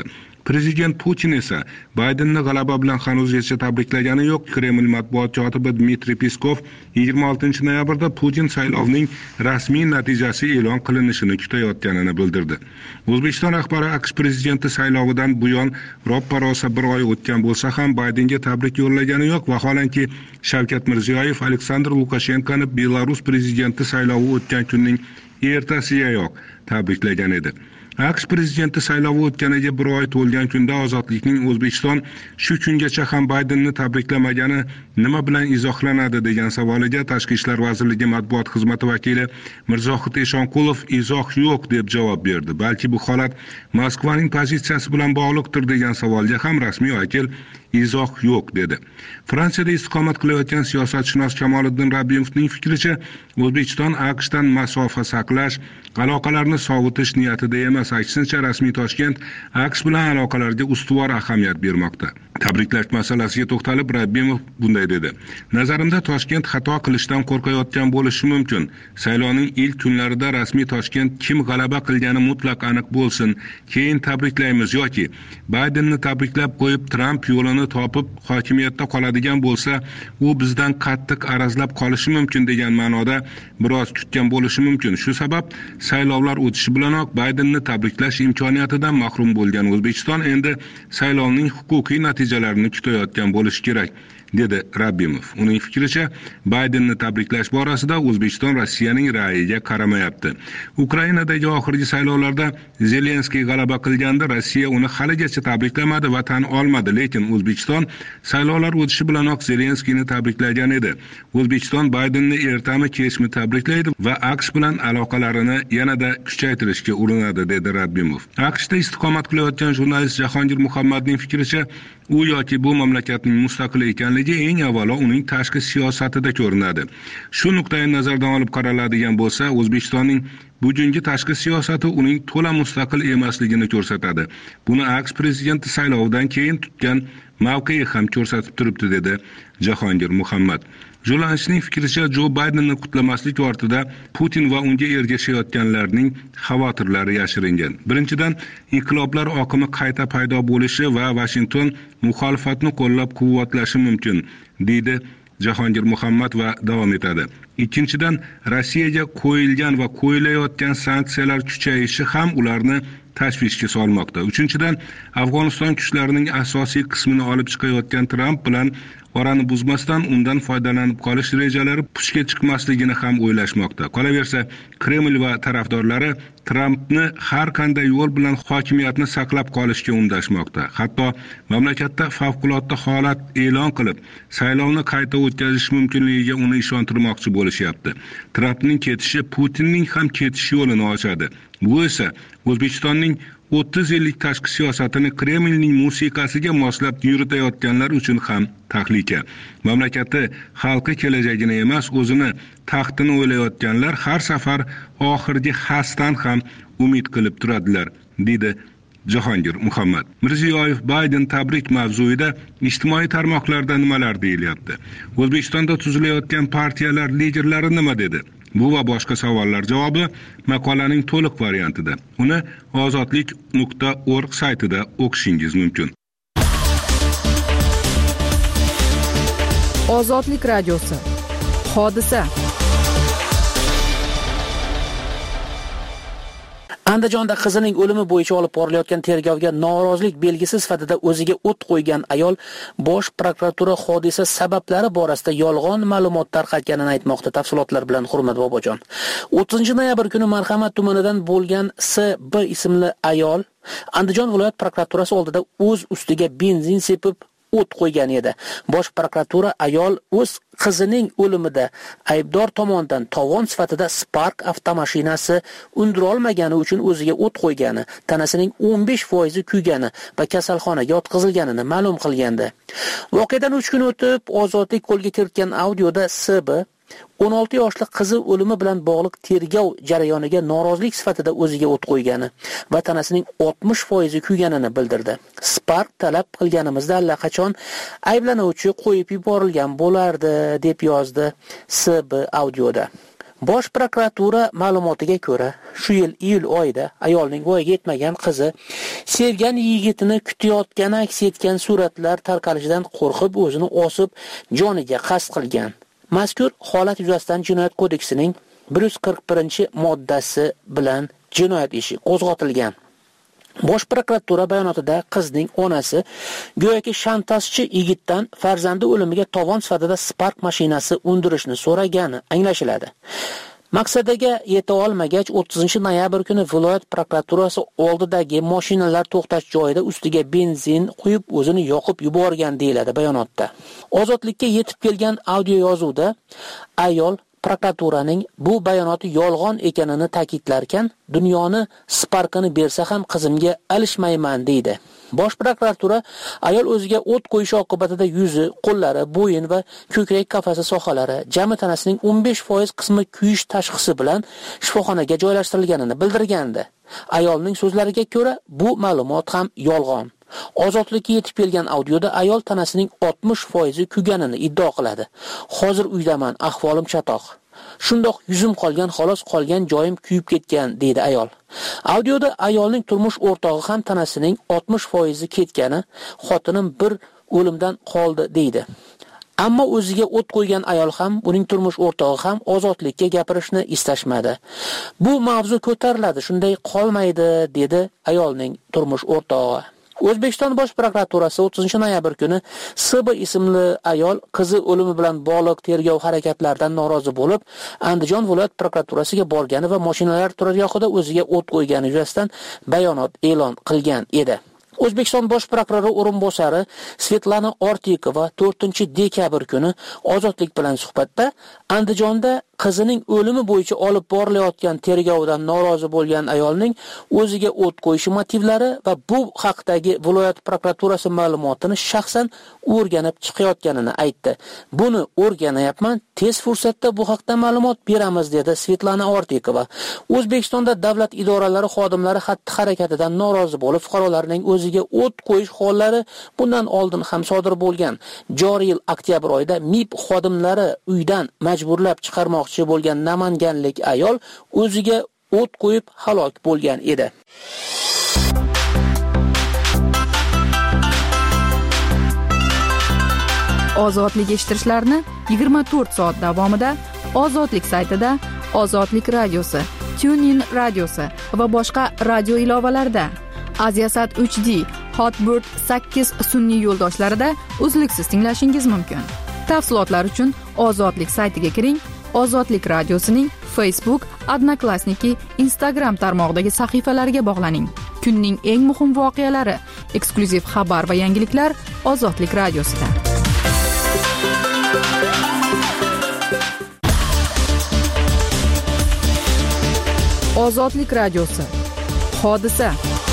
Prezident Putin esa Baydenni g'alaba bilan hanuzgacha tabriklagani yo'q. Kreml matbuot kotibi Dmitriy Peskov yigirma oltinchi noyabrda Putin saylovning rasmiy natijasi e'lon qilinishini kutayotganini bildirdi. O'zbekiston rahbari AQSh prezidenti saylovidan buyon roppa-rosa bir oy o'tgan bo'lsa ham Baydenga tabrik yo'llagani yo'q. Vaholanki Shavkat Mirziyoyev Aleksandr Lukashenkoni Belarus prezidenti saylovi o'tgan kunning ertasigayoq tabriklagan edi. AQSh prezidenti saylovi o'tganiga bir oy to'lgan kunda ozodlikning O'zbekiston shu kungacha ham Baydenni tabriklamagani nima bilan izohlanadi degan savoliga Tashqi ishlar vazirligi matbuot xizmati vakili Mirzohid Eshonqulov izoh yo'q deb javob berdi. Balki bu holat Moskvaning pozitsiyasi bilan bog'liqdir degan savolga ham rasmiy vakil izoh yo'q dedi. Fransiyada istiqomat qilayotgan siyosatshunos Kamoliddin Rabbimovning fikricha, O'zbekiston AQShdan masofa saqlash, aloqalarni sovutish niyatida emas, aksincha rasmiy Toshkent AQSh bilan aloqalarga ustuvor ahamiyat bermoqda. Tabriklash masalasiga to'xtalib Rabbimov bunday dedi. Nazarimda Toshkent xato qilishdan qo'rqayotgan bo'lishi mumkin. Saylovning ilk kunlarida rasmiy Toshkent kim g'alaba qilgani mutlaq aniq bo'lsin, keyin tabriklaymiz yoki Baydenni tabriklab qo'yib Trump yo'lini topib hokimiyatda qoladigan bo'lsa, u bizdan qattiq arazlab qolishi mumkin degan ma'noda biroz kutgan bo'lishi mumkin. Shu sabab saylovlar o'tishi bilanoq Baydenni tabriklash imkoniyatidan mahrum bo'lgan O'zbekiston endi saylovning huquqiy natijalarini kutayotgan bo'lishi kerak, dedi Rabbimov. Uning fikricha, Baydenni tabriklash borasida O'zbekiston Rossiyaning ra'yiga qaramayapti. Ukrainadagi oxirgi saylovlarda Zelenskiy g'alaba qilganda Rossiya uni haligacha tabriklamadi va tan olmadi, lekin O'zbekiston saylovlar o'tishi bilanoq Zelenskiyni tabriklagan edi. O'zbekiston Baydenni ertami kechmi tabriklaydi va AQSh bilan aloqalarini yanada kuchaytirishga urinadi, dedi Rabbimov. AQShda istiqomat qilayotgan jurnalist Jahongir Muhammadning fikricha, u yoki bu mamlakatning mustaqil ekanligi eng avvalo uning tashqi siyosatida ko'rinadi. Shu nuqtai nazardan olib qaraladigan bo'lsa, O'zbekistonning bugungi tashqi siyosati uning to'la mustaqil emasligini ko'rsatadi. Buni AQSh prezidenti saylovidan keyin tutgan mavqei ham ko'rsatib turibdi, dedi Jahongir Muhammad. Jurnalistning fikricha, Jo Baydenni qutlamaslik ortida Putin va unga ergashayotganlarning xavotirlari yashiringan. Birinchidan, inqiloblar oqimi qayta paydo bo'lishi va Washington muxolifatni qo'llab-quvvatlashi mumkin, deydi Jahongir Muhammad va davom etadi. Ikkinchidan, Rossiyaga qo'yilgan va qo'yilayotgan sanksiyalar kuchayishi ham ularni tashvishga solmoqda. Uchinchidan, Afg'oniston kuchlarining asosiy qismini olib chiqayotgan Trump bilan orani buzmasdan undan foydalanib qolish rejalari puchga chiqmasligini ham o'ylashmoqda. Qolaversa, Kreml va tarafdorlari Trumpni har qanday yo'l bilan hokimiyatni saqlab qolishga undashmoqda. Hatto mamlakatda favqulodda holat e'lon qilib, saylovni qayta o'tkazish mumkinligiga uni ishontirmoqchi bo'lishyapti. Trumpning ketishi Putinning ham ketish yo'lini ochadi. Bu esa O'zbekistonning o'ttiz yillik tashqi siyosatini Kremlning musiqasiga moslab yuritayotganlar uchun ham tahlika. Mamlakati xalqi kelajagini emas, o'zini taxtini o'ylayotganlar har safar oxirgi hasdan ham umid qilib turadilar, dedi Jahongir Muhammad. Mirziyoyev Bayden tabrik mavzuida ijtimoiy tarmoqlarda nimalar deyilyapti? O'zbekistonda tuzilayotgan partiyalar liderlari nima dedi? Bu va boshqa savollar javobi maqolaning to'liq variantida. Uni ozodlik nuqta org saytida o'qishingiz mumkin. Ozodlik radiosi. Hodisa. Andijonda qizining o'limi bo'yicha olib borilayotgan tergovga norozilik belgisi sifatida o'ziga o't qo'ygan ayol Bosh prokuratura hodisa sabablari borasida yolg'on ma'lumot tarqatganini aytmoqda. Tafsilotlar bilan Hurmat Bobojon. o'ttizinchi noyabr kuni Marhamat tumanidan bo'lgan S B ismli ayol Andijon viloyat prokuraturasi oldida o'z ustiga benzin sepib o't qo'ygan edi. Bosh prokuratura ayol o'z qizining o'limida aybdor tomonidan tovon sifatida Spark avtomashinasi undira olmagani uchun o'ziga o't qo'ygani, tanasining o'n besh foizi kuygani va kasalxonaga yotqizilganini ma'lum qilgandi. Voqeadan uch kun o'tib, ozodlik qo'lga kiritgan audioda S B o'n olti yoshli qizi o'limi bilan bog'liq tergov jarayoniga norozilik sifatida o'ziga o't qo'ygani va tanasining oltmish foizi kuyganini bildirdi. Spark talab qilganimizda allaqachon ayblanuvchi qo'yib yuborilgan bo'lardi, deb yozdi S B audioda. Bosh prokuratura ma'lumotiga ko'ra, shu yil iyul oyida ayolning voyaga yetmagan qizi sevgan yigitini kutayotgani aks etgan suratlar tarqalishidan qo'rqib o'zini osib, joniga qasd qilgan. Mazkur holat yuzasidan Jinoyat kodeksining bir yuz qirq birinchi moddasi bilan jinoyat ishi qo'zg'atilgan. Bosh prokuratura bayonotida qizning onasi go'yoki shantajchi yigitdan farzandi o'limiga tovon sifatida Spark mashinasi undirishni so'ragani anglashiladi. Maqsadiga yeta olmagach, o'ttizinchi noyabr kuni viloyat prokuraturasi oldidagi mashinalar to'xtash joyida ustiga benzin quyib o'zini yoqib yuborgan deyiladi bayonotda. Ozodlikka yetib kelgan audio yozuvda ayol prokuraturaning bu bayonoti yolg'on ekanini ta'kidlarkan, dunyoni Sparkini bersa ham qizimga alishmayman deydi. Bosh prokuratura ayol o'ziga o't qo'yishi oqibatida yuzi, qo'llari, bo'yin va ko'krak qafasi sohalari, jami tanasining o'n besh foiz qismi kuyish tashxisi bilan shifoxonaga joylashtirilganini bildirgandi. Ayolning so'zlariga ko'ra, bu ma'lumot ham yolg'on. Ozodlikka yetib kelgan audioda ayol tanasining oltmish foizi kuyganini iddao qiladi. Hozir uydaman, ahvolim chatoq. Shundoq yuzim qolgan, xolos qolgan joyim kuyib ketgan deydi ayol. Audioda ayolning turmush o'rtog'i ham tanasining oltmish foizi ketgani, xotinim bir o'limdan qoldi deydi. Ammo o'ziga o't qo'ygan ayol ham, uning turmush o'rtog'i ham ozodlikka gapirishni istashmadi. Bu mavzu ko'tariladi, shunday qolmaydi dedi ayolning turmush o'rtog'i. O'zbekiston Bosh prokuraturasi o'ttizinchi noyabr kuni S B ismli ayol qizi o'limi bilan bog'liq tergov harakatlaridan norozi bo'lib, Andijon viloyat prokuraturasiga borgani va mashinalar turargohida o'ziga o't qo'ygani yuzasidan bayonot e'lon qilgan edi. O'zbekiston Bosh prokurori o'rinbosari Svetlana Ortikova to'rtinchi dekabr kuni Ozodlik bilan suhbatda Andijonda qizining o'limi bo'yicha olib borilayotgan tergovdan norozi bo'lgan ayolning o'ziga o't qo'yishi motivlari va bu haqdagi viloyat prokuraturasi ma'lumotini shaxsan o'rganib chiqayotganini aytdi. Buni o'rganayapman, tez fursatda bu haqda ma'lumot beramiz dedi Svetlana Ortikova. O'zbekistonda davlat idoralari xodimlari xatti-harakatidan norozi bo'lib, fuqarolarning o'ziga o't qo'yish hollari bundan oldin ham sodir bo'lgan. Joriy yil oktyabr oyida M I B xodimlari uydan majburlab chiqarmoqchi bo'lgan namanganlik ayol o'ziga o't qo'yib halok bo'lgan edi. Ozodlik eshittirishlarni yigirma to'rt soat davomida Ozodlik saytida, Ozodlik radiosi, TuneIn radiosi va boshqa radio ilovalarida, Aziasat uch D, Hotbird sakkiz sun'iy yo'ldoshlarida uzluksiz tinglashingiz mumkin. Tafsilotlar uchun Ozodlik saytiga kiring. Ozodlik radiosining Facebook, Odnoklassniki, Instagram tarmog'idagi sahifalariga bog'laning. Kunning eng muhim voqealari, eksklyuziv xabar va yangiliklar Ozodlik radiosida. Ozodlik radiosi. Hodisa.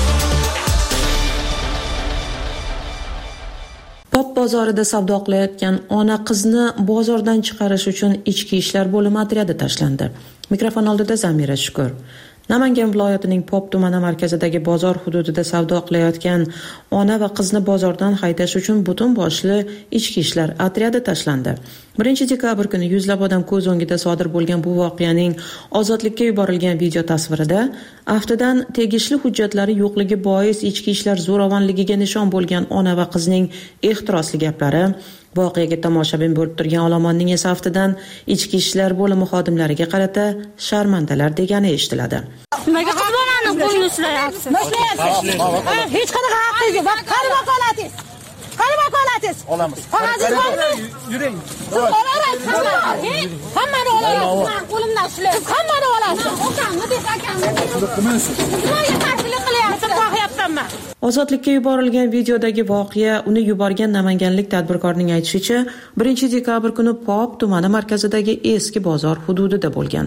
Pop bozorida savdo qilayotgan ona qizni bozordan chiqarish uchun ichki ishlar bo'limi otryadi tashlandi. Mikrofon oldida Zamira Shukur. Namangan viloyatining Pop tumani markazidagi bozor hududida savdo qilayotgan ona va qizni bozordan haydash uchun butun boshli ichki ishlar otryadi tashlandi. birinchi dekabr kuni yuzlab odam ko'z o'ngida sodir bo'lgan bu voqeaning ozodlikka yuborilgan video tasvirida aftidan tegishli hujjatlari yo'qligi bois ichki ishlar zo'ravonligiga nishon bo'lgan ona va qizning ehtirosli gaplari, voqeaga tomoshabin bo'lib turgan olomonning esa aftidan ichki ishlar bo'limi xodimlariga qarata sharmandalar degani eshitiladi. Nimaga qiz bolani qo'lni ushlayapsiz? Ushlayapsiz. Hech qanaqa haqqingiz yo'q. Qani vakolatingiz? Qani vakolatingiz? Olamiz. Qog'ozingiz bormi? Yuring. Olasiz. Hammani olasiz. Men qo'limdan ushlaysiz. Hammani olasiz. Okamni deb akamni. Nimaga qarshilik qilyapsiz? Qo'yapsanman. Ozodlikka yuborilgan videodagi voqea uni yuborgan namanganlik tadbirkorning aytishicha, birinchi dekabr kuni Pop tumani markazidagi eski bozor hududida bo'lgan.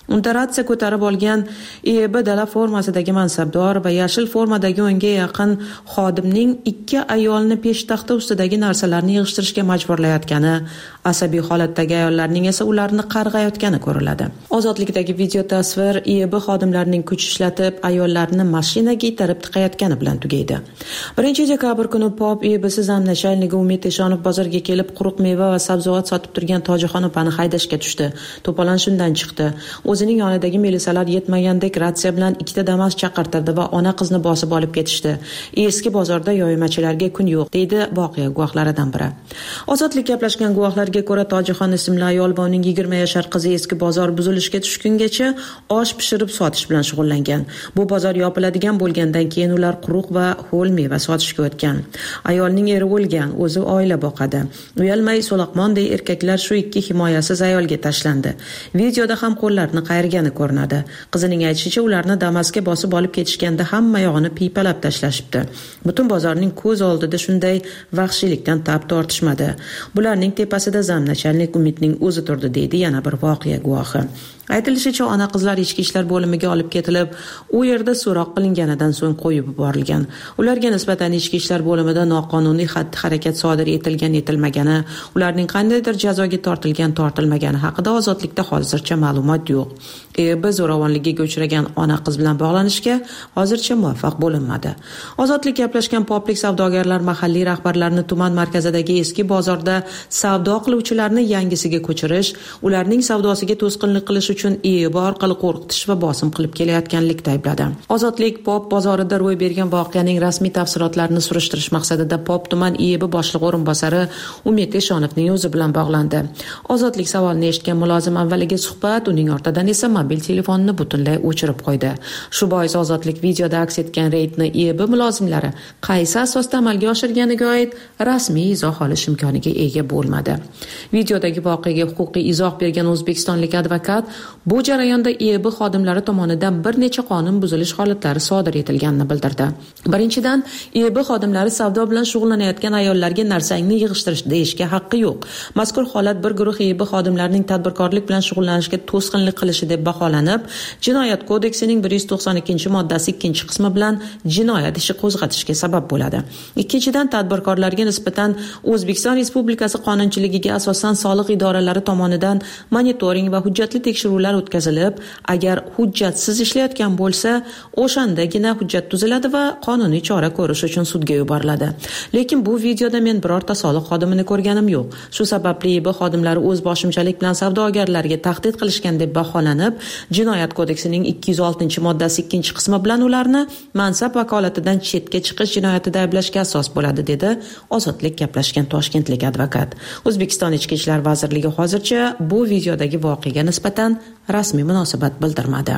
Unda ratsiya ko'tarib olgan E B dala formasidagi mansabdor va yashil formadagi o'nga yaqin xodimning ikki ayolni peshtaxta ustidagi narsalarni yig'ishtirishga majburlayotgani, asabiy holatdagi ayollarning esa ularni qarg'ayotgani ko'riladi. Ozodlikdagi video tasvir E B xodimlarining kuch ishlatib ayollarni mashinaga itarib tiqayotgani bilan tugaydi. birinchi dekabr kuni Pop E B zamon nachalnigi Umid Eshonov bozorga kelib quruq meva va sabzavot sotib turgan Tojixon opani haydashga tushdi. To'polon shundan chiqdi. O'zining yonidagi melisalar yetmagandek ratsiya bilan ikkita Damas chaqirtirdi va ona qizni bosib olib ketishdi. Eski bozorda yoymachilarga kun yo'q, deydi voqea guvohlaridan biri. Ozodlik gaplashgan guvohlarga ko'ra Tojixon ismli ayol va uning yigirma yashar qizi eski bozor buzilishga tushgungacha osh pishirib sotish bilan shug'ullangan. Bu bozor yopiladigan bo'lgandan keyin ular quruq va ho'l meva sotishga o'tgan. Ayolning eri o'lgan, o'zi oila boqadi. Uyalmay so'laqmonday erkaklar shu ikki himoyasiz ayolga tashlandi. Videoda ham qo'llarini qayirgani ko'rinadi. Qizining aytishicha, ularni Damasga bosib olib ketishganda hamma yog'ini piypalab tashlashibdi. Butun bozorning ko'z oldida shunday vahshiylikdan tab tortishmadi. Bularning tepasida zamnachalnik Umidning o'zi turdi, deydi yana bir voqea guvohi. Aytilishicha, ona qizlar ichki ishlar bo'limiga olib ketilib, u yerda so'roq qilinganidan so'ng qo'yib yuborilgan. Ularga nisbatan ichki ishlar bo'limida noqonuniy xatti-harakat sodir etilgan etilmagani, ularning qandaydir jazoga tortilgan tortilmagani haqida ozodlikda hozircha ma'lumot yo'q. E B zo'ravonligiga uchragan ona qiz bilan bog'lanishga hozircha muvaffaq bo'linmadi. Ozodlik gaplashgan poplik savdogarlar mahalliy rahbarlarini tuman markazidagi eski bozorda savdo qiluvchilarni yangisiga ko'chirish, ularning savdosiga to'sqinlik qilish uchun E B orqali qo'rqitish va bosim qilib kelayotganlikda aybladi. Ozodlik Pop bozorida ro'y bergan voqeaning rasmiy tafsilotlarini surishtirish maqsadida Pop tuman E B boshlig'i o'rinbosari Umid Eshonovning o'zi bilan bog'landi. Ozodlik savolini eshitgan mulozim avvaliga suhbat, uning ortidan esa mobil telefonini butunlay o'chirib qo'ydi. Shu bois Ozodlik videoda aks etgan reydni E B mulozimlari qaysi asosda amalga oshirganiga oid rasmiy izoh olish imkoniga ega bo'lmadi. Videodagi voqeaga huquqiy izoh bergan o'zbekistonlik advokat bu jarayonda E B xodimlari tomonidan bir necha qonun buzilish holatlari sodir etilganini bildirdi. Birinchidan, E B xodimlari savdo bilan shug'ullanayotgan ayollarga narsangni yig'ishtirish deyishga haqqi yo'q. Mazkur holat bir guruh E B xodimlarining tadbirkorlik bilan shug'ullanishga to'sqinlik qilishi deb baholanib, Jinoyat kodeksining bir yuz to'qson ikkinchi moddasi ikkinchi qismi bilan jinoyat ishi qo'zg'atishga sabab bo'ladi. Ikkinchidan, tadbirkorlarga nisbatan O'zbekiston Respublikasi qonunchiligiga asosan soliq idoralari tomonidan monitoring va hujjatli tekshiruvlar o'tkazilib, agar hujjatsiz ishlayotgan bo'lsa, o'shandagina hujjat tuziladi va qonuniy chora ko'rish uchun sudga yuboriladi. Lekin bu videoda men birorta soliq xodimini ko'rganim yo'q. Shu sababli E B xodimlari o'z boshimchalik bilan savdogarlarga tahdid qilishgan deb baholanib, Jinoyat kodeksining ikki yuz oltinchi moddasi ikkinchi qismi bilan ularni mansab vakolatidan chetga chiqish jinoyatida ayblashga asos bo'ladi, dedi Ozodlik gaplashgan toshkentlik advokat. O'zbekiston Ichki ishlar vazirligi hozircha bu videodagi voqeaga nisbatan rasmiy munosabat bildirmadi.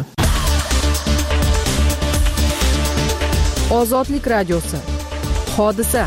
Ozodlik radiosi. Hodisa.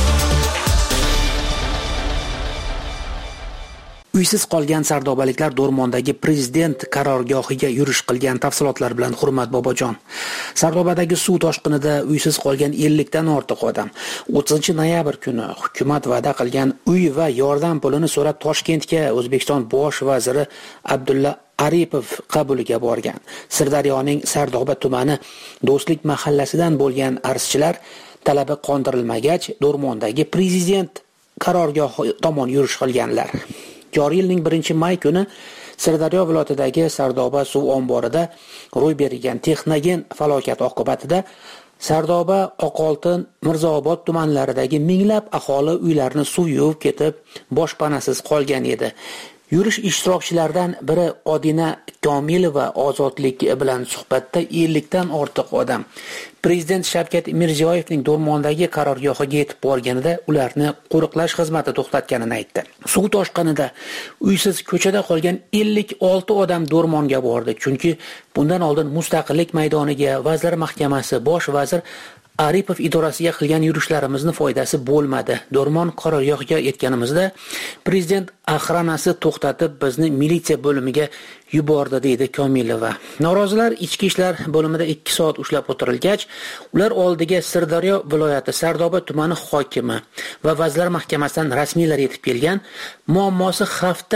Uysiz qolgan sardobaliklar Do'rmondagi prezident qarorgohiga yurish qilgan tafsilotlar bilan Hurmat Bobojon. Sardobadagi suv toshqinida uysiz qolgan ellik dan ortiq odam o'ttizinchi noyabr kuni hukumat va'da qilgan uy va yordam pulini so'rab Toshkentga O'zbekiston bosh vaziri Abdulla Aripov qabuliga borgan. Sirdaryoning Sardoba tumani Do'stlik mahallasidan bo'lgan arzchilar talabi qondirilmagach, Do'rmondagi prezident qarorgohi tomon yurish qilganlar. Joriy yilning birinchi may kuni Sirdaryo viloyatidagi Sardoba suv omborida ro'y bergan texnogen falokat oqibatida Sardoba, Oqoltin, Mirzaobod tumanlaridagi minglab aholi uylarini suv yuvib ketib, boshpanasiz qolgan edi. Yurish ishtirokchilaridan biri Odina Komilova Ozodlik bilan suhbatda ellik dan ortiq odam Prezident Shavkat Mirziyoyevning Do'rmondagi qarorgohiga yetib borganida ularni qo'riqlash xizmati to'xtatganini aytdi. Suv toshqinida uysiz ko'chada qolgan ellik olti odam Do'rmonga bordi, chunki bundan oldin Mustaqillik maydoniga Vazirlar Mahkamasi bosh vazir Aripov idorasiga qilgan yurishlarimizni foydasi bo'lmadi. Do'rmon qarorgohiga yetganimizda prezident axranasi to'xtatib bizni militsiya bo'limiga yubordi, deydi Komilova. Norozilar ichki ishlar bo'limida ikki soat ushlab o'tirilgach, ular oldiga Sirdaryo viloyati Sardoba tumani hokimi va Vazirlar Mahkamasidan rasmiylar yetib kelgan. Muammosi hafta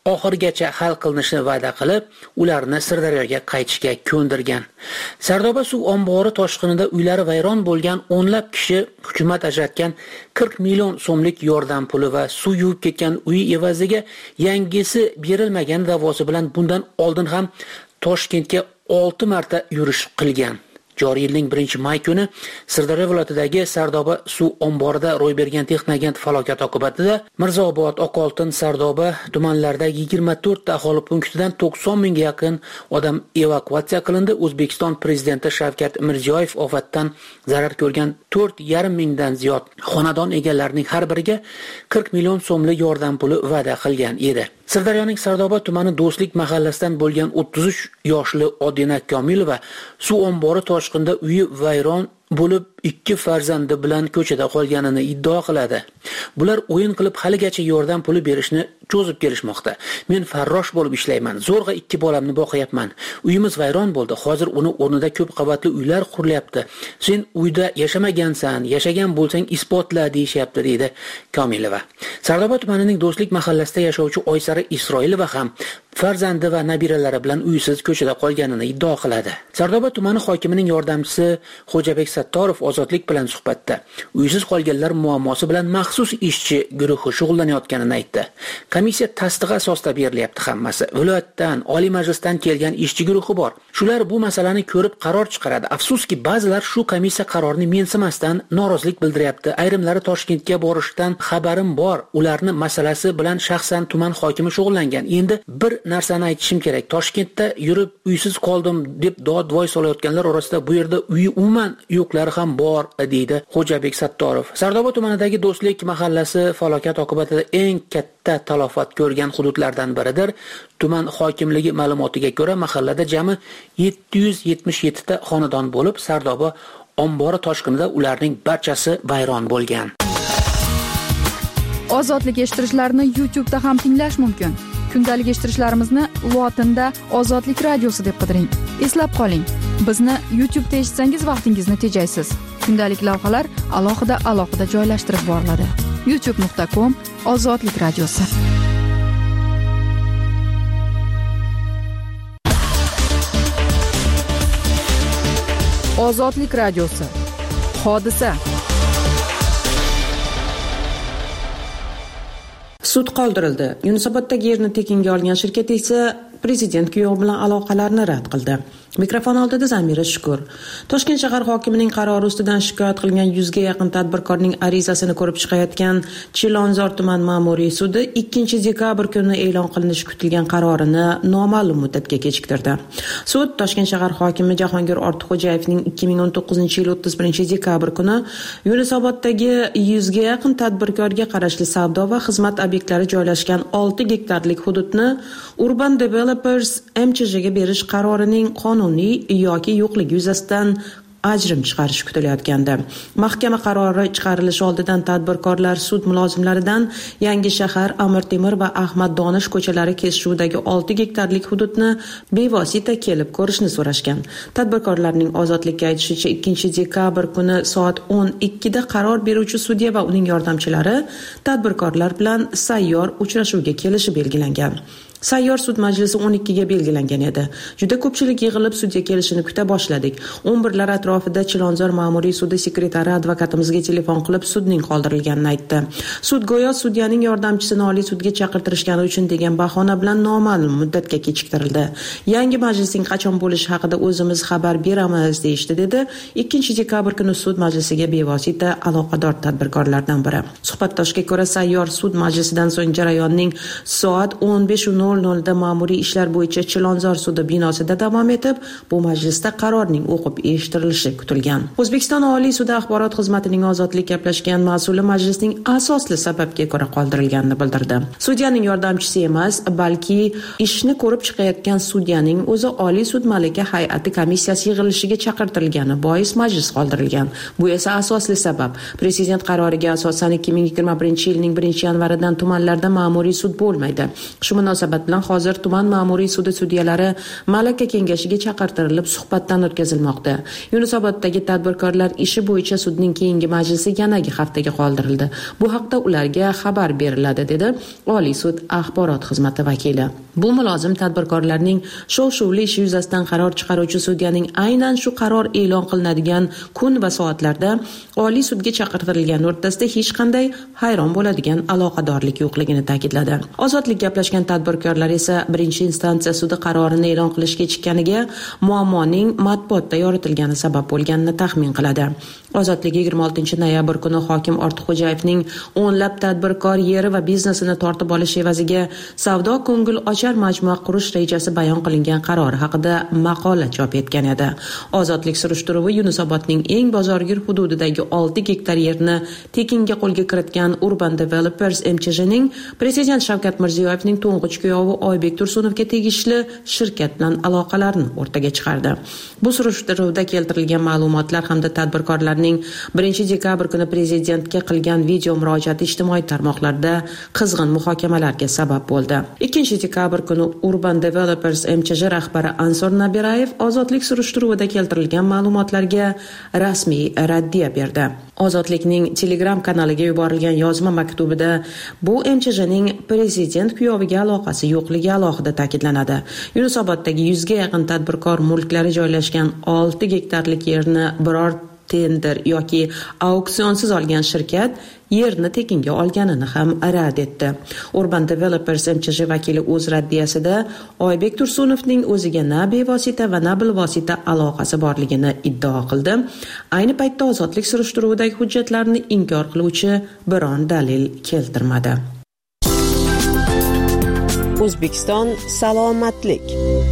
oxirigacha hal qilinishini va'da qilib, ularni Sirdaryoga qaytishga ko'ndirgan. Sardoba suv ombori toshqinida uylari vayron bo'lgan o'nlab kishi hukumat ajratgan qirq million so'mlik yordam puli va suv yuvib ketgan uy evaziga yangisi berilmagan da'vosi bilan bundan oldin ham Toshkentga olti marta yurish qilgan. Joriy yilning birinchi may kuni Sirdaryo viloyatidagi Sardoba suv omborida ro'y bergan texnogen falokati oqibatida Mirzaobod, Oqoltin, Sardoba tumanlaridagi yigirma to'rt ta aholi punktidan to'qson mingga yaqin odam evakuatsiya qilindi. O'zbekiston prezidenti Shavkat Mirziyoyev ofatdan zarar ko'rgan to'rt yarim mingdan ziyod xonadon egalarining har biriga qirq million so'mlik yordam puli va'da qilgan edi. Sirdaryoning Sardoba tumani Do'stlik mahallasidan bo'lgan o'ttiz uch yoshli Odina Komilova suv ombori toshqinda uyi vayron bo'lib ikki farzandi bilan ko'chada qolganini iddao qiladi. Bular o'yin qilib haligacha yordam puli berishni cho'zib kelishmoqda. Men farrosh bo'lib ishlayman. Zo'rg'a ikki bolamni boqyapman. Uyimiz vayron bo'ldi. Hozir uni o'rnida ko'p qavatli uylar qurilyapti. Sen uyda yashamagansan, yashagan bo'lsang isbotla deyishyapti, deydi Komilova. Sardoba tumanining Do'stlik mahallasida yashovchi Oysara Isroilova ham farzandi va nabiralari bilan uysiz ko'chada qolganini iddao qiladi. Sardoba tumani hokimining yordamchisi Xo'jabek Sattorov Ozodlik bilan suhbatda uysiz qolganlar muammosi bilan maxsus ishchi guruhi shug'ullanayotganini aytdi. Komissiya tasdig'i asosida berilyapti hammasi. Viloyatdan, Oliy Majlisdan kelgan ishchi guruhi bor. Shular bu masalani ko'rib qaror chiqaradi. Afsuski, ba'zilar shu komissiya qarorini mensimasdan norozilik bildiryapti. Ayrimlari Toshkentga borishdan xabarim bor. Ularni masalasi bilan shaxsan tuman hokimi shug'ullangan. Endi bir narsani aytishim kerak. Toshkentda yurib uysiz qoldim deb dod-voy solayotganlar orasida bu yerda uyi umuman yo'qlari ham bor, deydi Xo'jabek Sattorov. Sardoba tumanidagi Do'stlik mahallasi falokat oqibatida eng katta talofat ko'rgan hududlardan biridir. Tuman hokimligi ma'lumotiga ko'ra, mahallada jami yetti yuz yetmish yetti ta xonadon bo'lib, Sardoba ombori toshqinida ularning barchasi vayron bo'lgan. Ozodlik eshittirishlarni YouTube da ham tinglash mumkin. Kundalik eshittirishlarimizni lotinda Ozodlik radiosi deb qidiring. Eslab qoling, bizni YouTube da eshitsangiz vaqtingizni tejaysiz. Kundalik lavhalar alohida alohida joylashtirib boriladi. youtube nuqta com Ozodlik radiosi. Ozodlik radiosi. Hodisa. Sud qoldirildi. Yunusoboddagi yerni tekinga olgan shirkat esa prezident kuyovi bilan aloqalarni rad qildi. Mikrofon oldida Zamira Shukur. Toshkent shahar hokimining qarori ustidan shikoyat qilgan yuzga yaqin tadbirkorning arizasini ko'rib chiqayotgan Chilonzor tuman ma'muriy sudi ikkinchi dekabr kuni e'lon qilinishi kutilgan qarorini noma'lum muddatga kechiktirdi. Sud Toshkent shahar hokimi Jahongir Ortiqxo'jayevning ikki ming o'n to'qqizinchi yil o'ttiz birinchi dekabr kuni Yunusoboddagi yuzga yaqin tadbirkorga qarashli savdo va xizmat obyektlari joylashgan olti gektarlik hududni Urban Developers M Ch J ga berish qarorining qonuniy yoki yo'qligi yuzasidan ajrim chiqarish kutilayotgandi. Mahkama qarori chiqarilishi oldidan tadbirkorlar sud mulozimlaridan Yangi shahar, Amir Temur va Ahmad Donish ko'chalari kesishuvidagi olti gektarlik hududni bevosita kelib ko'rishni so'rashgan. Tadbirkorlarning ozodlikka aytishicha ikkinchi dekabr kuni soat o'n ikkida qaror beruvchi sudya va uning yordamchilari tadbirkorlar bilan sayyor uchrashuvga kelishi belgilangan. Sayyor sud majlisi o'n ikkiga belgilangan edi. Juda ko'pchilik yig'ilib sudya kelishini kuta boshladik. o'n birlar atrofida Chilonzor ma'muriy sudi sekretari advokatimizga telefon qilib sudning qoldirilganini aytdi. Sud go'yo sudyaning yordamchisini Oliy sudga chaqirtirishgani uchun degan bahona bilan noma'lum muddatga kechiktirildi. Yangi majlisning qachon bo'lishi haqida o'zimiz xabar beramiz deyishdi, dedi ikkinchi dekabr kuni sud majlisiga bevosita aloqador tadbirkorlardan biri. Suhbatdoshga ko'ra, sayyor sud majlisidan so'ng jarayonning soat o'n besh nol nol da ma'muriy ishlar bo'yicha Chilonzor sudi binosida davom etib, bu majlisda qarorning o'qib eshittirilishi kutilgan. O'zbekiston Oliy sudi axborot xizmatining ozodlik gaplashgan mas'uli majlisning asosli sababga ko'ra qoldirilganini bildirdi. Sudyaning yordamchisi emas, balki ishni ko'rib chiqayotgan sudyaning o'zi Oliy sud malaka hay'ati komissiyasi yig'ilishiga chaqirtirilgani bois majlis qoldirilgan. Bu esa asosli sabab. Prezident qaroriga asosan ikki ming yigirma birinchi yilning birinchi yanvaridan tumanlarda ma'muriy sud bo'lmaydi. Shu munosabat munosabat bilan hozir tuman ma'muriy sudi sudyalari malaka kengashiga chaqirtirilib suhbatdan o'tkazilmoqda. Yunusoboddagi tadbirkorlar ishi bo'yicha sudning keyingi majlisi yanagi haftaga qoldirildi. Bu haqda ularga xabar beriladi, dedi Oliy sud axborot xizmati vakili. Bu mulozim tadbirkorlarning shov-shuvli ishi yuzasidan qaror chiqaruvchi sudyaning aynan shu qaror e'lon qilinadigan kun va soatlarda Oliy sudga chaqirtirilgan o'rtasida hech qanday hayron bo'ladigan aloqadorlik yo'qligini ta'kidladi. Ozodlik gaplashgan tadbirkorlar esa birinchi instansiya sudi qarorini e'lon qilish kechikkaniga muammoning matbuotda yoritilgani sabab bo'lganini taxmin qiladi. Ozodlik yigirma oltinchi noyabr kuni hokim Ortiqxo'jayevning o'nlab tadbirkor yeri va biznesini tortib olish evaziga savdo ko'ngil ochar majmua qurish rejasi bayon qilingan qaror haqida maqola chop etgan edi. Ozodlik surishtiruvi Yunusobodning eng bozorgir hududidagi olti gektar yerni tekinga qo'lga kiritgan Urban Developers M C J'ning Prezident Shavkat Mirziyoyevning to'ng'ich kuyovi Oybek Tursunovga tegishli shirkat bilan aloqalarini o'rtaga chiqardi. Bu surishtiruvda keltirilgan ma'lumotlar hamda tadbirkorlarning birinchi dekabr kuni prezidentga qilgan video murojaati ijtimoiy tarmoqlarda qizg'in muhokamalarga sabab bo'ldi. ikkinchi dekabr kuni Urban Developers M C J rahbari Ansor Nabirayev ozodlik surishtiruvida keltirilgan ma'lumotlarga rasmiy raddiya berdi. Ozodlikning Telegram kanaliga yuborilgan yozma maktubida bu M C J'ning prezident kuyoviga aloqasi yo'qligi alohida ta'kidlanadi. Yunusoboddagi yuzga yaqin tadbirkor mulklari joylashgan olti gektarlik yerni biror tender yoki auksionsiz olgan shirkat yerni tekinga olganini ham rad etdi. Urban Developers M C J vakili o'z raddiyasida Oybek Tursunovning o'ziga na bevosita va na bilvosita aloqasi borligini iddao qildi. Ayni paytda ozodlik surishtiruvidagi hujjatlarni inkor qiluvchi biron dalil keltirmadi. O'zbekiston salomatlik.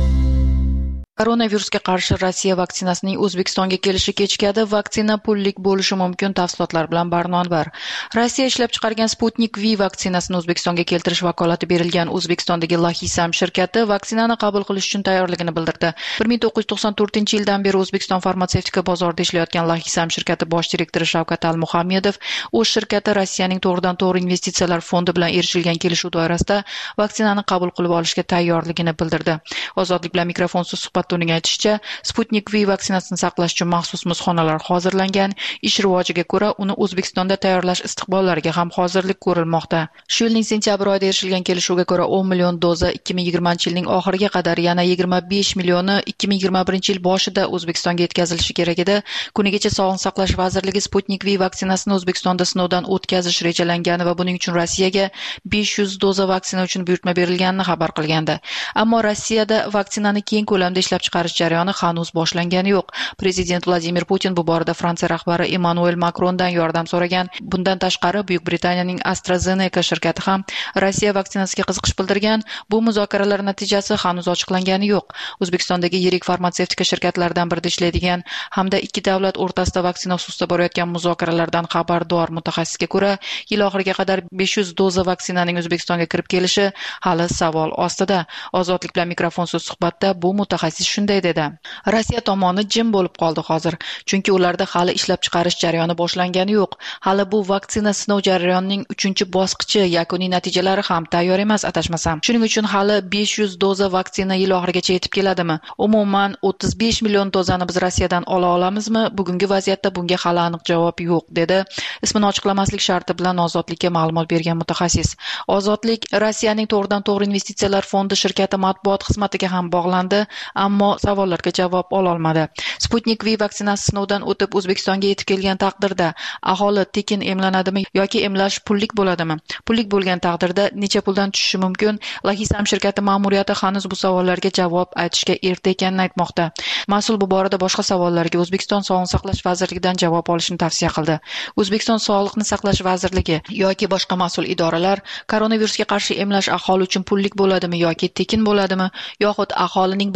Koronavirusga qarshi Rossiya vaksinasining O'zbekistonga kelishi kechikadi. Vaksina pullik bo'lishi mumkin. Tafsilotlar bilan Barnonvar. Rossiya ishlab chiqargan Sputnik V vaksinasini O'zbekistonga keltirish vakolati berilgan O'zbekistondagi Lahisam shirkati vaksinani qabul qilish uchun tayyorligini bildirdi. bir ming to'qqiz yuz to'qson to'rtinchi yildan beri O'zbekiston farmatsevtika bozorida ishlayotgan Lahisam shirkati bosh direktori Shavkat Al-Muhammedov o'z shirkati Rossiyaning to'g'ridan to'g'ri investitsiyalar fondi bilan erishilgan kelishuv doirasida vaksinani qabul qilib olishga tayyorligini bildirdi. Ozodlik bilan mikrofonsiz suhbat uning aytishicha, Sputnik V vaksinasini saqlash uchun maxsus muzxonalar hozirlangan. Ish rivojiga ko'ra, uni O'zbekistonda tayyorlash istiqbollariga ham hozirlik ko'rilmoqda. Shu yilning sentyabr oyida erishilgan kelishuvga ko'ra o'n million doza ikki ming yigirmanchi yilning oxiriga qadar yana yigirma besh millioni ikki ming yigirma birinchi yil boshida O'zbekistonga yetkazilishi kerak edi. Kunigacha Sog'liqni saqlash vazirligi Sputnik V vaksinasini O'zbekistonda sinovdan o'tkazish rejalangani va buning uchun Rossiyaga besh yuz doza vaksina uchun buyurtma berilganini xabar qilgandi. Ammo Rossiyada vaksinani keng ko'lamda ishlab chiqarish jarayoni hanuz boshlangani yo'q. Prezident Vladimir Putin bu borada Fransiya rahbari Emmanuel Macrondan yordam so'ragan. Bundan tashqari Buyuk Britaniyaning AstraZeneca shirkati ham Rossiya vaksinasiga qiziqish bildirgan. Bu muzokaralar natijasi hanuz ochiqlangani yo'q. O'zbekistondagi yirik farmatsevtika shirkatlaridan birida ishlaydigan hamda ikki davlat o'rtasida vaksina xususida borayotgan muzokaralardan xabardor mutaxassisga ko'ra, yil oxiriga qadar besh yuz doza vaksinaning O'zbekistonga kirib kelishi hali savol ostida. Ozodlik bilan mikrofonsiz suhbatda bu mutaxassis shunday dedi. Rossiya tomoni jim bo'lib qoldi hozir, chunki ularda hali ishlab chiqarish jarayoni boshlangani yo'q. Hali bu vaksina sinov jarayonining uchinchi bosqichi, yakuniy natijalari ham tayyor emas adashmasam. Shuning uchun hali besh yuz doza vaksina yil oxirigacha yetib keladimi? Umuman o'ttiz besh million dozani biz Rossiyadan ola olamizmi? Bugungi vaziyatda bunga hali aniq javob yo'q, dedi. Ismini ochiqlamaslik sharti bilan Ozodlikka ma'lumot bergan mutaxassis. Ozodlik Rossiyaning to'g'ridan to'g'ri investitsiyalar fondi shirkati matbuot xizmatiga ham bog'landi, ammo savollarga javob ola olmadi. Sputnik V vaksinasi sinovdan o'tib O'zbekistonga yetib kelgan taqdirda aholi tekin emlanadimi yoki emlash pullik bo'ladimi? Pullik bo'lgan taqdirda necha puldan tushishi mumkin? Lahisam shirkati ma'muriyati hanuz bu savollarga javob aytishga erta ekanini aytmoqda. Mas'ul bu borada boshqa savollarga O'zbekiston Sog'liqni saqlash vazirligidan javob olishni tavsiya qildi. O'zbekiston Sog'liqni saqlash vazirligi yoki boshqa mas'ul idoralar koronavirusga qarshi emlash aholi uchun pullik bo'ladimi yoki tekin bo'ladimi? Yoxud aholining bir qatlam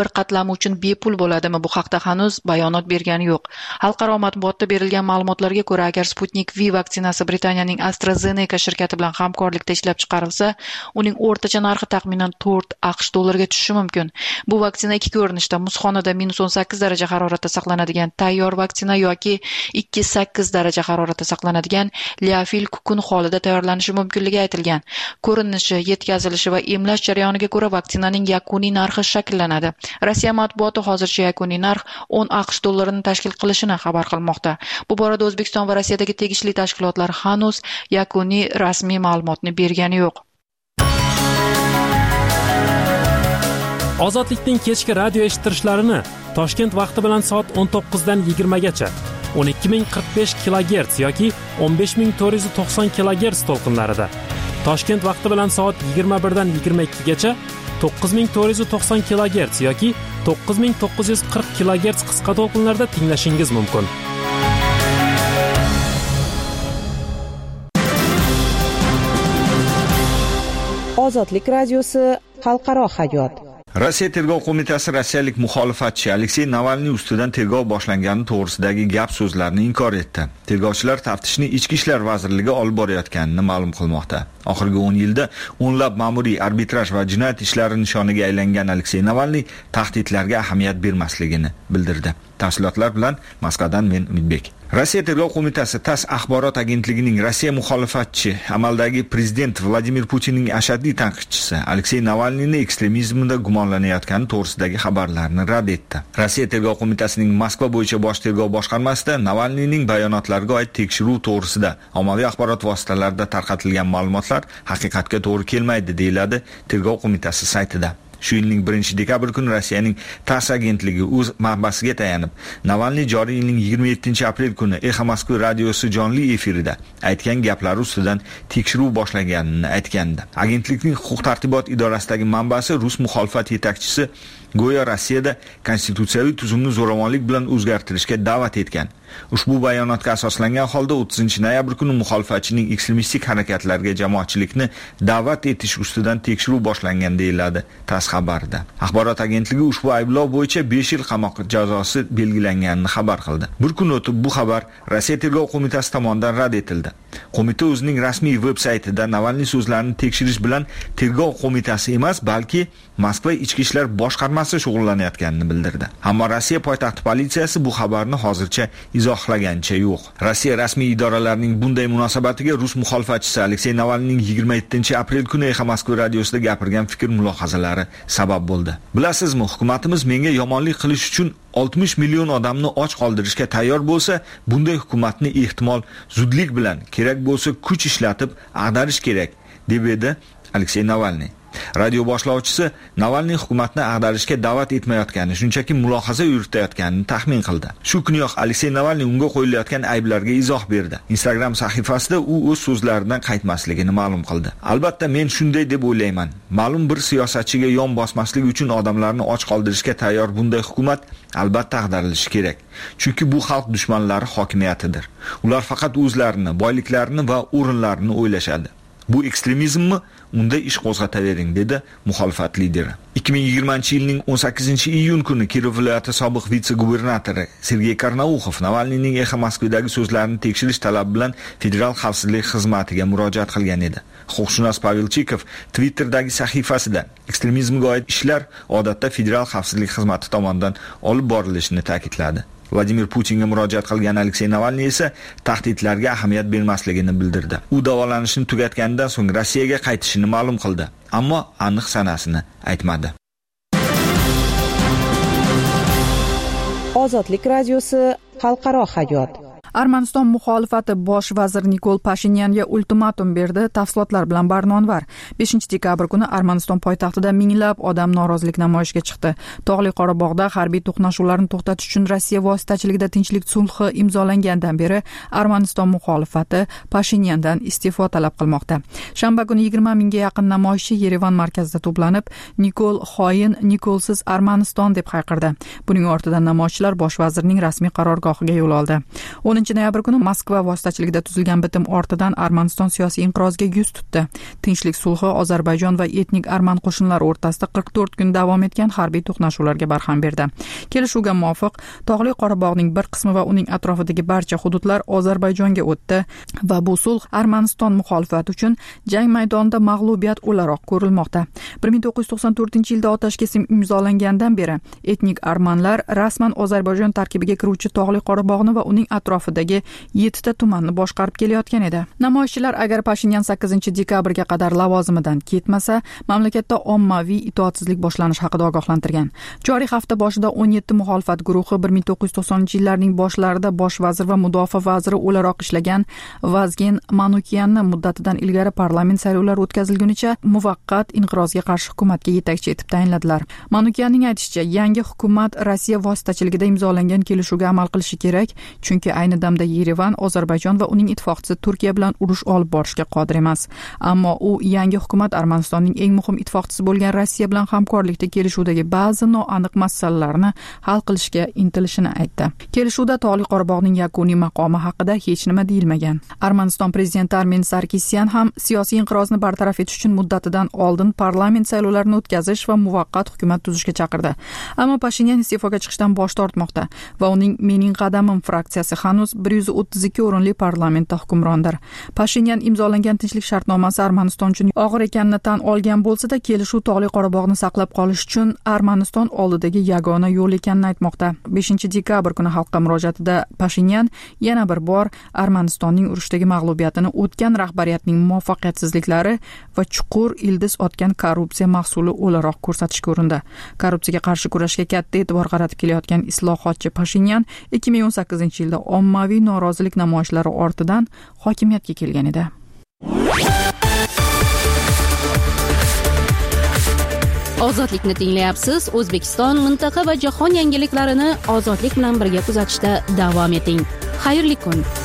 yordami uchun bepul bo'ladimi? Bu haqda hanuz bayonot bergani yo'q. Xalqaro matbuotda berilgan ma'lumotlarga ko'ra, agar Sputnik V vaksinasi Britaniyaning AstraZeneca shirkati bilan hamkorlikda ishlab chiqarilsa, uning o'rtacha narxi taxminan to'rt aqsh dollariga tushishi mumkin. Bu vaksina ikki ko'rinishda, muzxonada minus o'n sakkiz daraja haroratda saqlanadigan tayyor vaksina yoki ikki sakkiz daraja haroratda saqlanadigan liofil kukun holida tayyorlanishi mumkinligi aytilgan. Ko'rinishi, yetkazilishi va emlash jarayoniga ko'ra vaksinaning yakuniy narxi shakllanadi. Rossiya matbuoti hozircha yakuniy narx o'n aqsh dollarini tashkil qilishini xabar qilmoqda. Bu borada O'zbekiston va Rossiyadagi tegishli tashkilotlar hanuz yakuniy rasmiy ma'lumotni bergani yo'q. Ozodlikning kechki radio eshittirishlarini Toshkent vaqti bilan soat o'n to'qqizdan yigirmagacha o'n ikki ming qirq besh kilogerts yoki o'n besh ming to'rt yuz to'qson kilogerts to'lqinlarida, Toshkent vaqti bilan soat yigirma birdan yigirma ikkigacha to'qqiz ming to'rt yuz to'qson kilogerts yoki to'qqiz ming to'qqiz yuz qirq kilogerts qisqa to'lqinlarda tinglashingiz mumkin. Ozodlik radiosi xalqaro hayot. Rossiya tergov qo'mitasi rossiyalik muxolifatchi Aleksey Navalniy ustidan tergov boshlangani to'g'risidagi gap so'zlarni inkor etdi. Tergovchilar taftishni Ichki ishlar vazirligi olib borayotganini ma'lum qilmoqda. Oxirgi o'n yilda o'nlab ma'muriy arbitraj va jinoyat ishlari nishoniga aylangan Aleksey Navalniy tahdidlarga ahamiyat bermasligini bildirdi. Tafsilotlar bilan Moskvadan men Umidbek. Rossiya tergov qo'mitasi TASS axborot agentligining Rossiya muxolifatchi, amaldagi prezident Vladimir Putinning ashaddiy tanqidchisi Aleksey Navalniyni ekstremizmda gumonlanayotgani to'g'risidagi xabarlarni rad etdi. Rossiya tergov qo'mitasining Moskva bo'yicha bosh tergov boshqarmasida Navalniyning bayonotlariga oid tekshiruv to'g'risida ommaviy axborot vositalarida tarqatilgan ma'lumotlar haqiqatga to'g'ri kelmaydi, deyiladi tergov qo'mitasi saytida. Shu yilning birinchi dekabr kuni Rossiyaning TASS agentligi o'z manbasiga tayanib, Navalniy joriy yilning yigirma yettinchi aprel kuni Exa Moskva radiosi jonli efirida aytgan gaplari ustidan tekshiruv boshlaganini aytgandi. Agentlikning huquq-tartibot idorasidagi manbasi Rus muxolifat yetakchisi go'yo Rossiyada konstitutsiyaviy tuzumni zo'ravonlik bilan o'zgartirishga da'vat etgan. Ushbu bayonotga asoslangan holda o'ttizinchi noyabr kuni muxolifatchining ekstremistik harakatlarga jamoatchilikni da'vat etish ustidan tekshiruv boshlangan, deyiladi TASS xabarida. Axborot agentligi ushbu ayblov bo'yicha besh yil qamoq jazosi belgilanganini xabar qildi. Bir kun o'tib bu xabar Rossiya tergov qo'mitasi tomonidan rad etildi. Qo'mita o'zining rasmiy veb-saytida Navalniy so'zlarini tekshirish bilan tergov qo'mitasi emas, balki Moskva ichki ishlar boshqarmasi shug'ullanayotganini bildirdi. Ammo Rossiya poytaxti politsiyasi bu xabarni hozircha izohlagancha yo'q. Rossiya rasmiy idoralarining bunday munosabatiga Rus muxolifatchisi Aleksey Navalniyning yigirma yettinchi aprel kuni Exa Moskva radiosida gapirgan fikr mulohazalari sabab bo'ldi. Bilasizmi, hukumatimiz menga yomonlik qilish uchun oltmish million odamni och qoldirishga tayyor bo'lsa, bunday hukumatni ehtimol zudlik bilan, kerak bo'lsa kuch ishlatib ag'darish kerak, deb edi Aleksey Navalniy. Radio boshlovchisi Navalniy hukumatni ag'darishga da'vat etmayotgani, shunchaki mulohaza yuritayotganini taxmin qildi. Shu kuniyoq Aleksey Navalniy unga qo'yilayotgan ayblarga izoh berdi. Instagram sahifasida u o'z so'zlaridan qaytmasligini ma'lum qildi. Albatta, men shunday deb o'ylayman. Ma'lum bir siyosatchiga yon bosmaslik uchun odamlarni och qoldirishga tayyor bunday hukumat albatta ag'darilishi kerak. Chunki bu xalq dushmanlari hokimiyatidir. Ular faqat o'zlarini, boyliklarini va o'rinlarini o'ylashadi. Bu ekstremizmmi? Unda ish qo'zg'atavering, dedi muxolifat lideri. ikki ming yigirmanchi yilning o'n sakkizinchi iyun kuni Kirov viloyati sobiq vitse-gubernatori Sergey Karnauxov Navalniyning Exa Moskvadagi so'zlarini tekshirish talabi bilan Federal xavfsizlik xizmatiga murojaat qilgan edi. Huquqshunos Pavel Chikov Twitter'dagi sahifasida ekstremizmga oid ishlar odatda Federal xavfsizlik xizmati tomonidan olib borilishini ta'kidladi. Vladimir Putinga murojaat qilgan Aleksey Navalniy esa tahdidlarga ahamiyat bermasligini bildirdi. U davolanishni tugatganidan so'ng Rossiyaga qaytishini ma'lum qildi, ammo aniq sanasini aytmadi. Ozodlik radiosi xalqaro hayot. Armaniston muxolifati bosh vazir Nikol Pashinyanga ultimatum berdi. Tafsilotlar bilan Barnonvar. beshinchi dekabr kuni Armaniston poytaxtida minglab odam norozilik namoyishiga chiqdi. Tog'li Qorabog'da harbiy to'qnashuvlarni to'xtatish uchun Rossiya vositachiligida tinchlik sulhi imzolangandan beri Armaniston muxolifati Pashinyandan iste'fo talab qilmoqda. Shanba kuni yigirma mingga yaqin namoyishchi Yerevan markazida to'planib, Nikol xoin, Nikolsiz Armaniston deb hayqirdi. Buning ortidan namoyishchilar bosh vazirning rasmiy qarorgohiga yo'l oldi. to'qqizinchi noyabr kuni Moskva vositachiligida tuzilgan bitim ortidan Armaniston siyosiy inqirozga yuz tutdi. Tinchlik sulhi Ozarbayjon va etnik arman qo'shinlari o'rtasida qirq to'rt kun davom etgan harbiy to'qnashuvlarga barham berdi. Kelishuvga muvofiq Tog'li Qorabog'ning bir qismi va uning atrofidagi barcha hududlar Ozarbayjonga o'tdi va bu sulh Armaniston muxolifati uchun jang maydonida mag'lubiyat o'laroq ko'rilmoqda. bir ming to'qqiz yuz to'qson to'rtinchi yilda otash kesim imzolangandan beri etnik armanlar rasman Ozarbayjon tarkibiga kiruvchi Tog'li Qorabog'ni va uning atrofidagi yettita tumanni boshqarib kelayotgan edi. Namoyishchilar agar Pashinyan sakkizinchi dekabrga qadar lavozimidan ketmasa, mamlakatda ommaviy itoatsizlik boshlanishi haqida ogohlantirgan. Joriy hafta boshida o'n yetti muxolifat guruhi bir ming to'qqiz yuz to'qsoninchi yillarning boshlarida bosh vazir va mudofaa vaziri o'laroq ishlagan Vazgen Manukyanni muddatidan ilgari parlament saylovlari o'tkazilgunicha muvaqqat inqirozga qarshi hukumatga yetakchi etib tayinladilar. Manukyanning aytishicha, yangi hukumat Rossiya vositachiligida imzolangan kelishuvga amal qilishi kerak, chunki ayni damda Yerevan Ozarbayjon va uning ittifoqchisi Turkiya bilan urush olib borishga qodir emas. Ammo u yangi hukumat Armanistonning eng muhim ittifoqchisi bo'lgan Rossiya bilan hamkorlikda kelishuvdagi ba'zi noaniq masalalarni hal qilishga intilishini aytdi. Kelishuvda Tog'li Qorabog'ning yakuniy maqomi haqida hech nima deyilmagan. Armaniston prezidenti Armen Sarkisyan ham siyosiy inqirozni bartaraf etish uchun muddatidan oldin parlament saylovlarini o'tkazish va muvaqqat hukumat tuzishga chaqirdi. Ammo Pashinyan iste'foga chiqishdan bosh tortmoqda va uning Mening qadamim fraksiyasi hanuz bir yuz o'ttiz ikki o'rinli parlamentda hukmrondir. Pashinyan imzolangan tinchlik shartnomasi Armaniston uchun og'ir ekanini tan olgan bo'lsa-da, kelishuv Tog'li Qorabog'ni saqlab qolish uchun Armaniston oldidagi yagona yo'l ekanini aytmoqda. beshinchi dekabr kuni xalqqa murojaatida Pashinyan yana bir bor Armanistonning urushdagi mag'lubiyatini o'tgan rahbariyatning muvaffaqiyatsizliklari va chuqur ildiz otgan korrupsiya mahsuli o'laroq ko'rsatishga urindi. Korrupsiyaga qarshi kurashga katta e'tibor qaratib kelayotgan islohotchi Pashinyan ikki ming o'n sakkizinchi yilda ommaviy norozilik namoyishlari ortidan hokimiyatga kelgan edi. Ozodlikni tinglayapsiz. O'zbekiston, mintaqa va jahon yangiliklarini ozodlik bilan birga kuzatishda davom eting. Xayrli kun.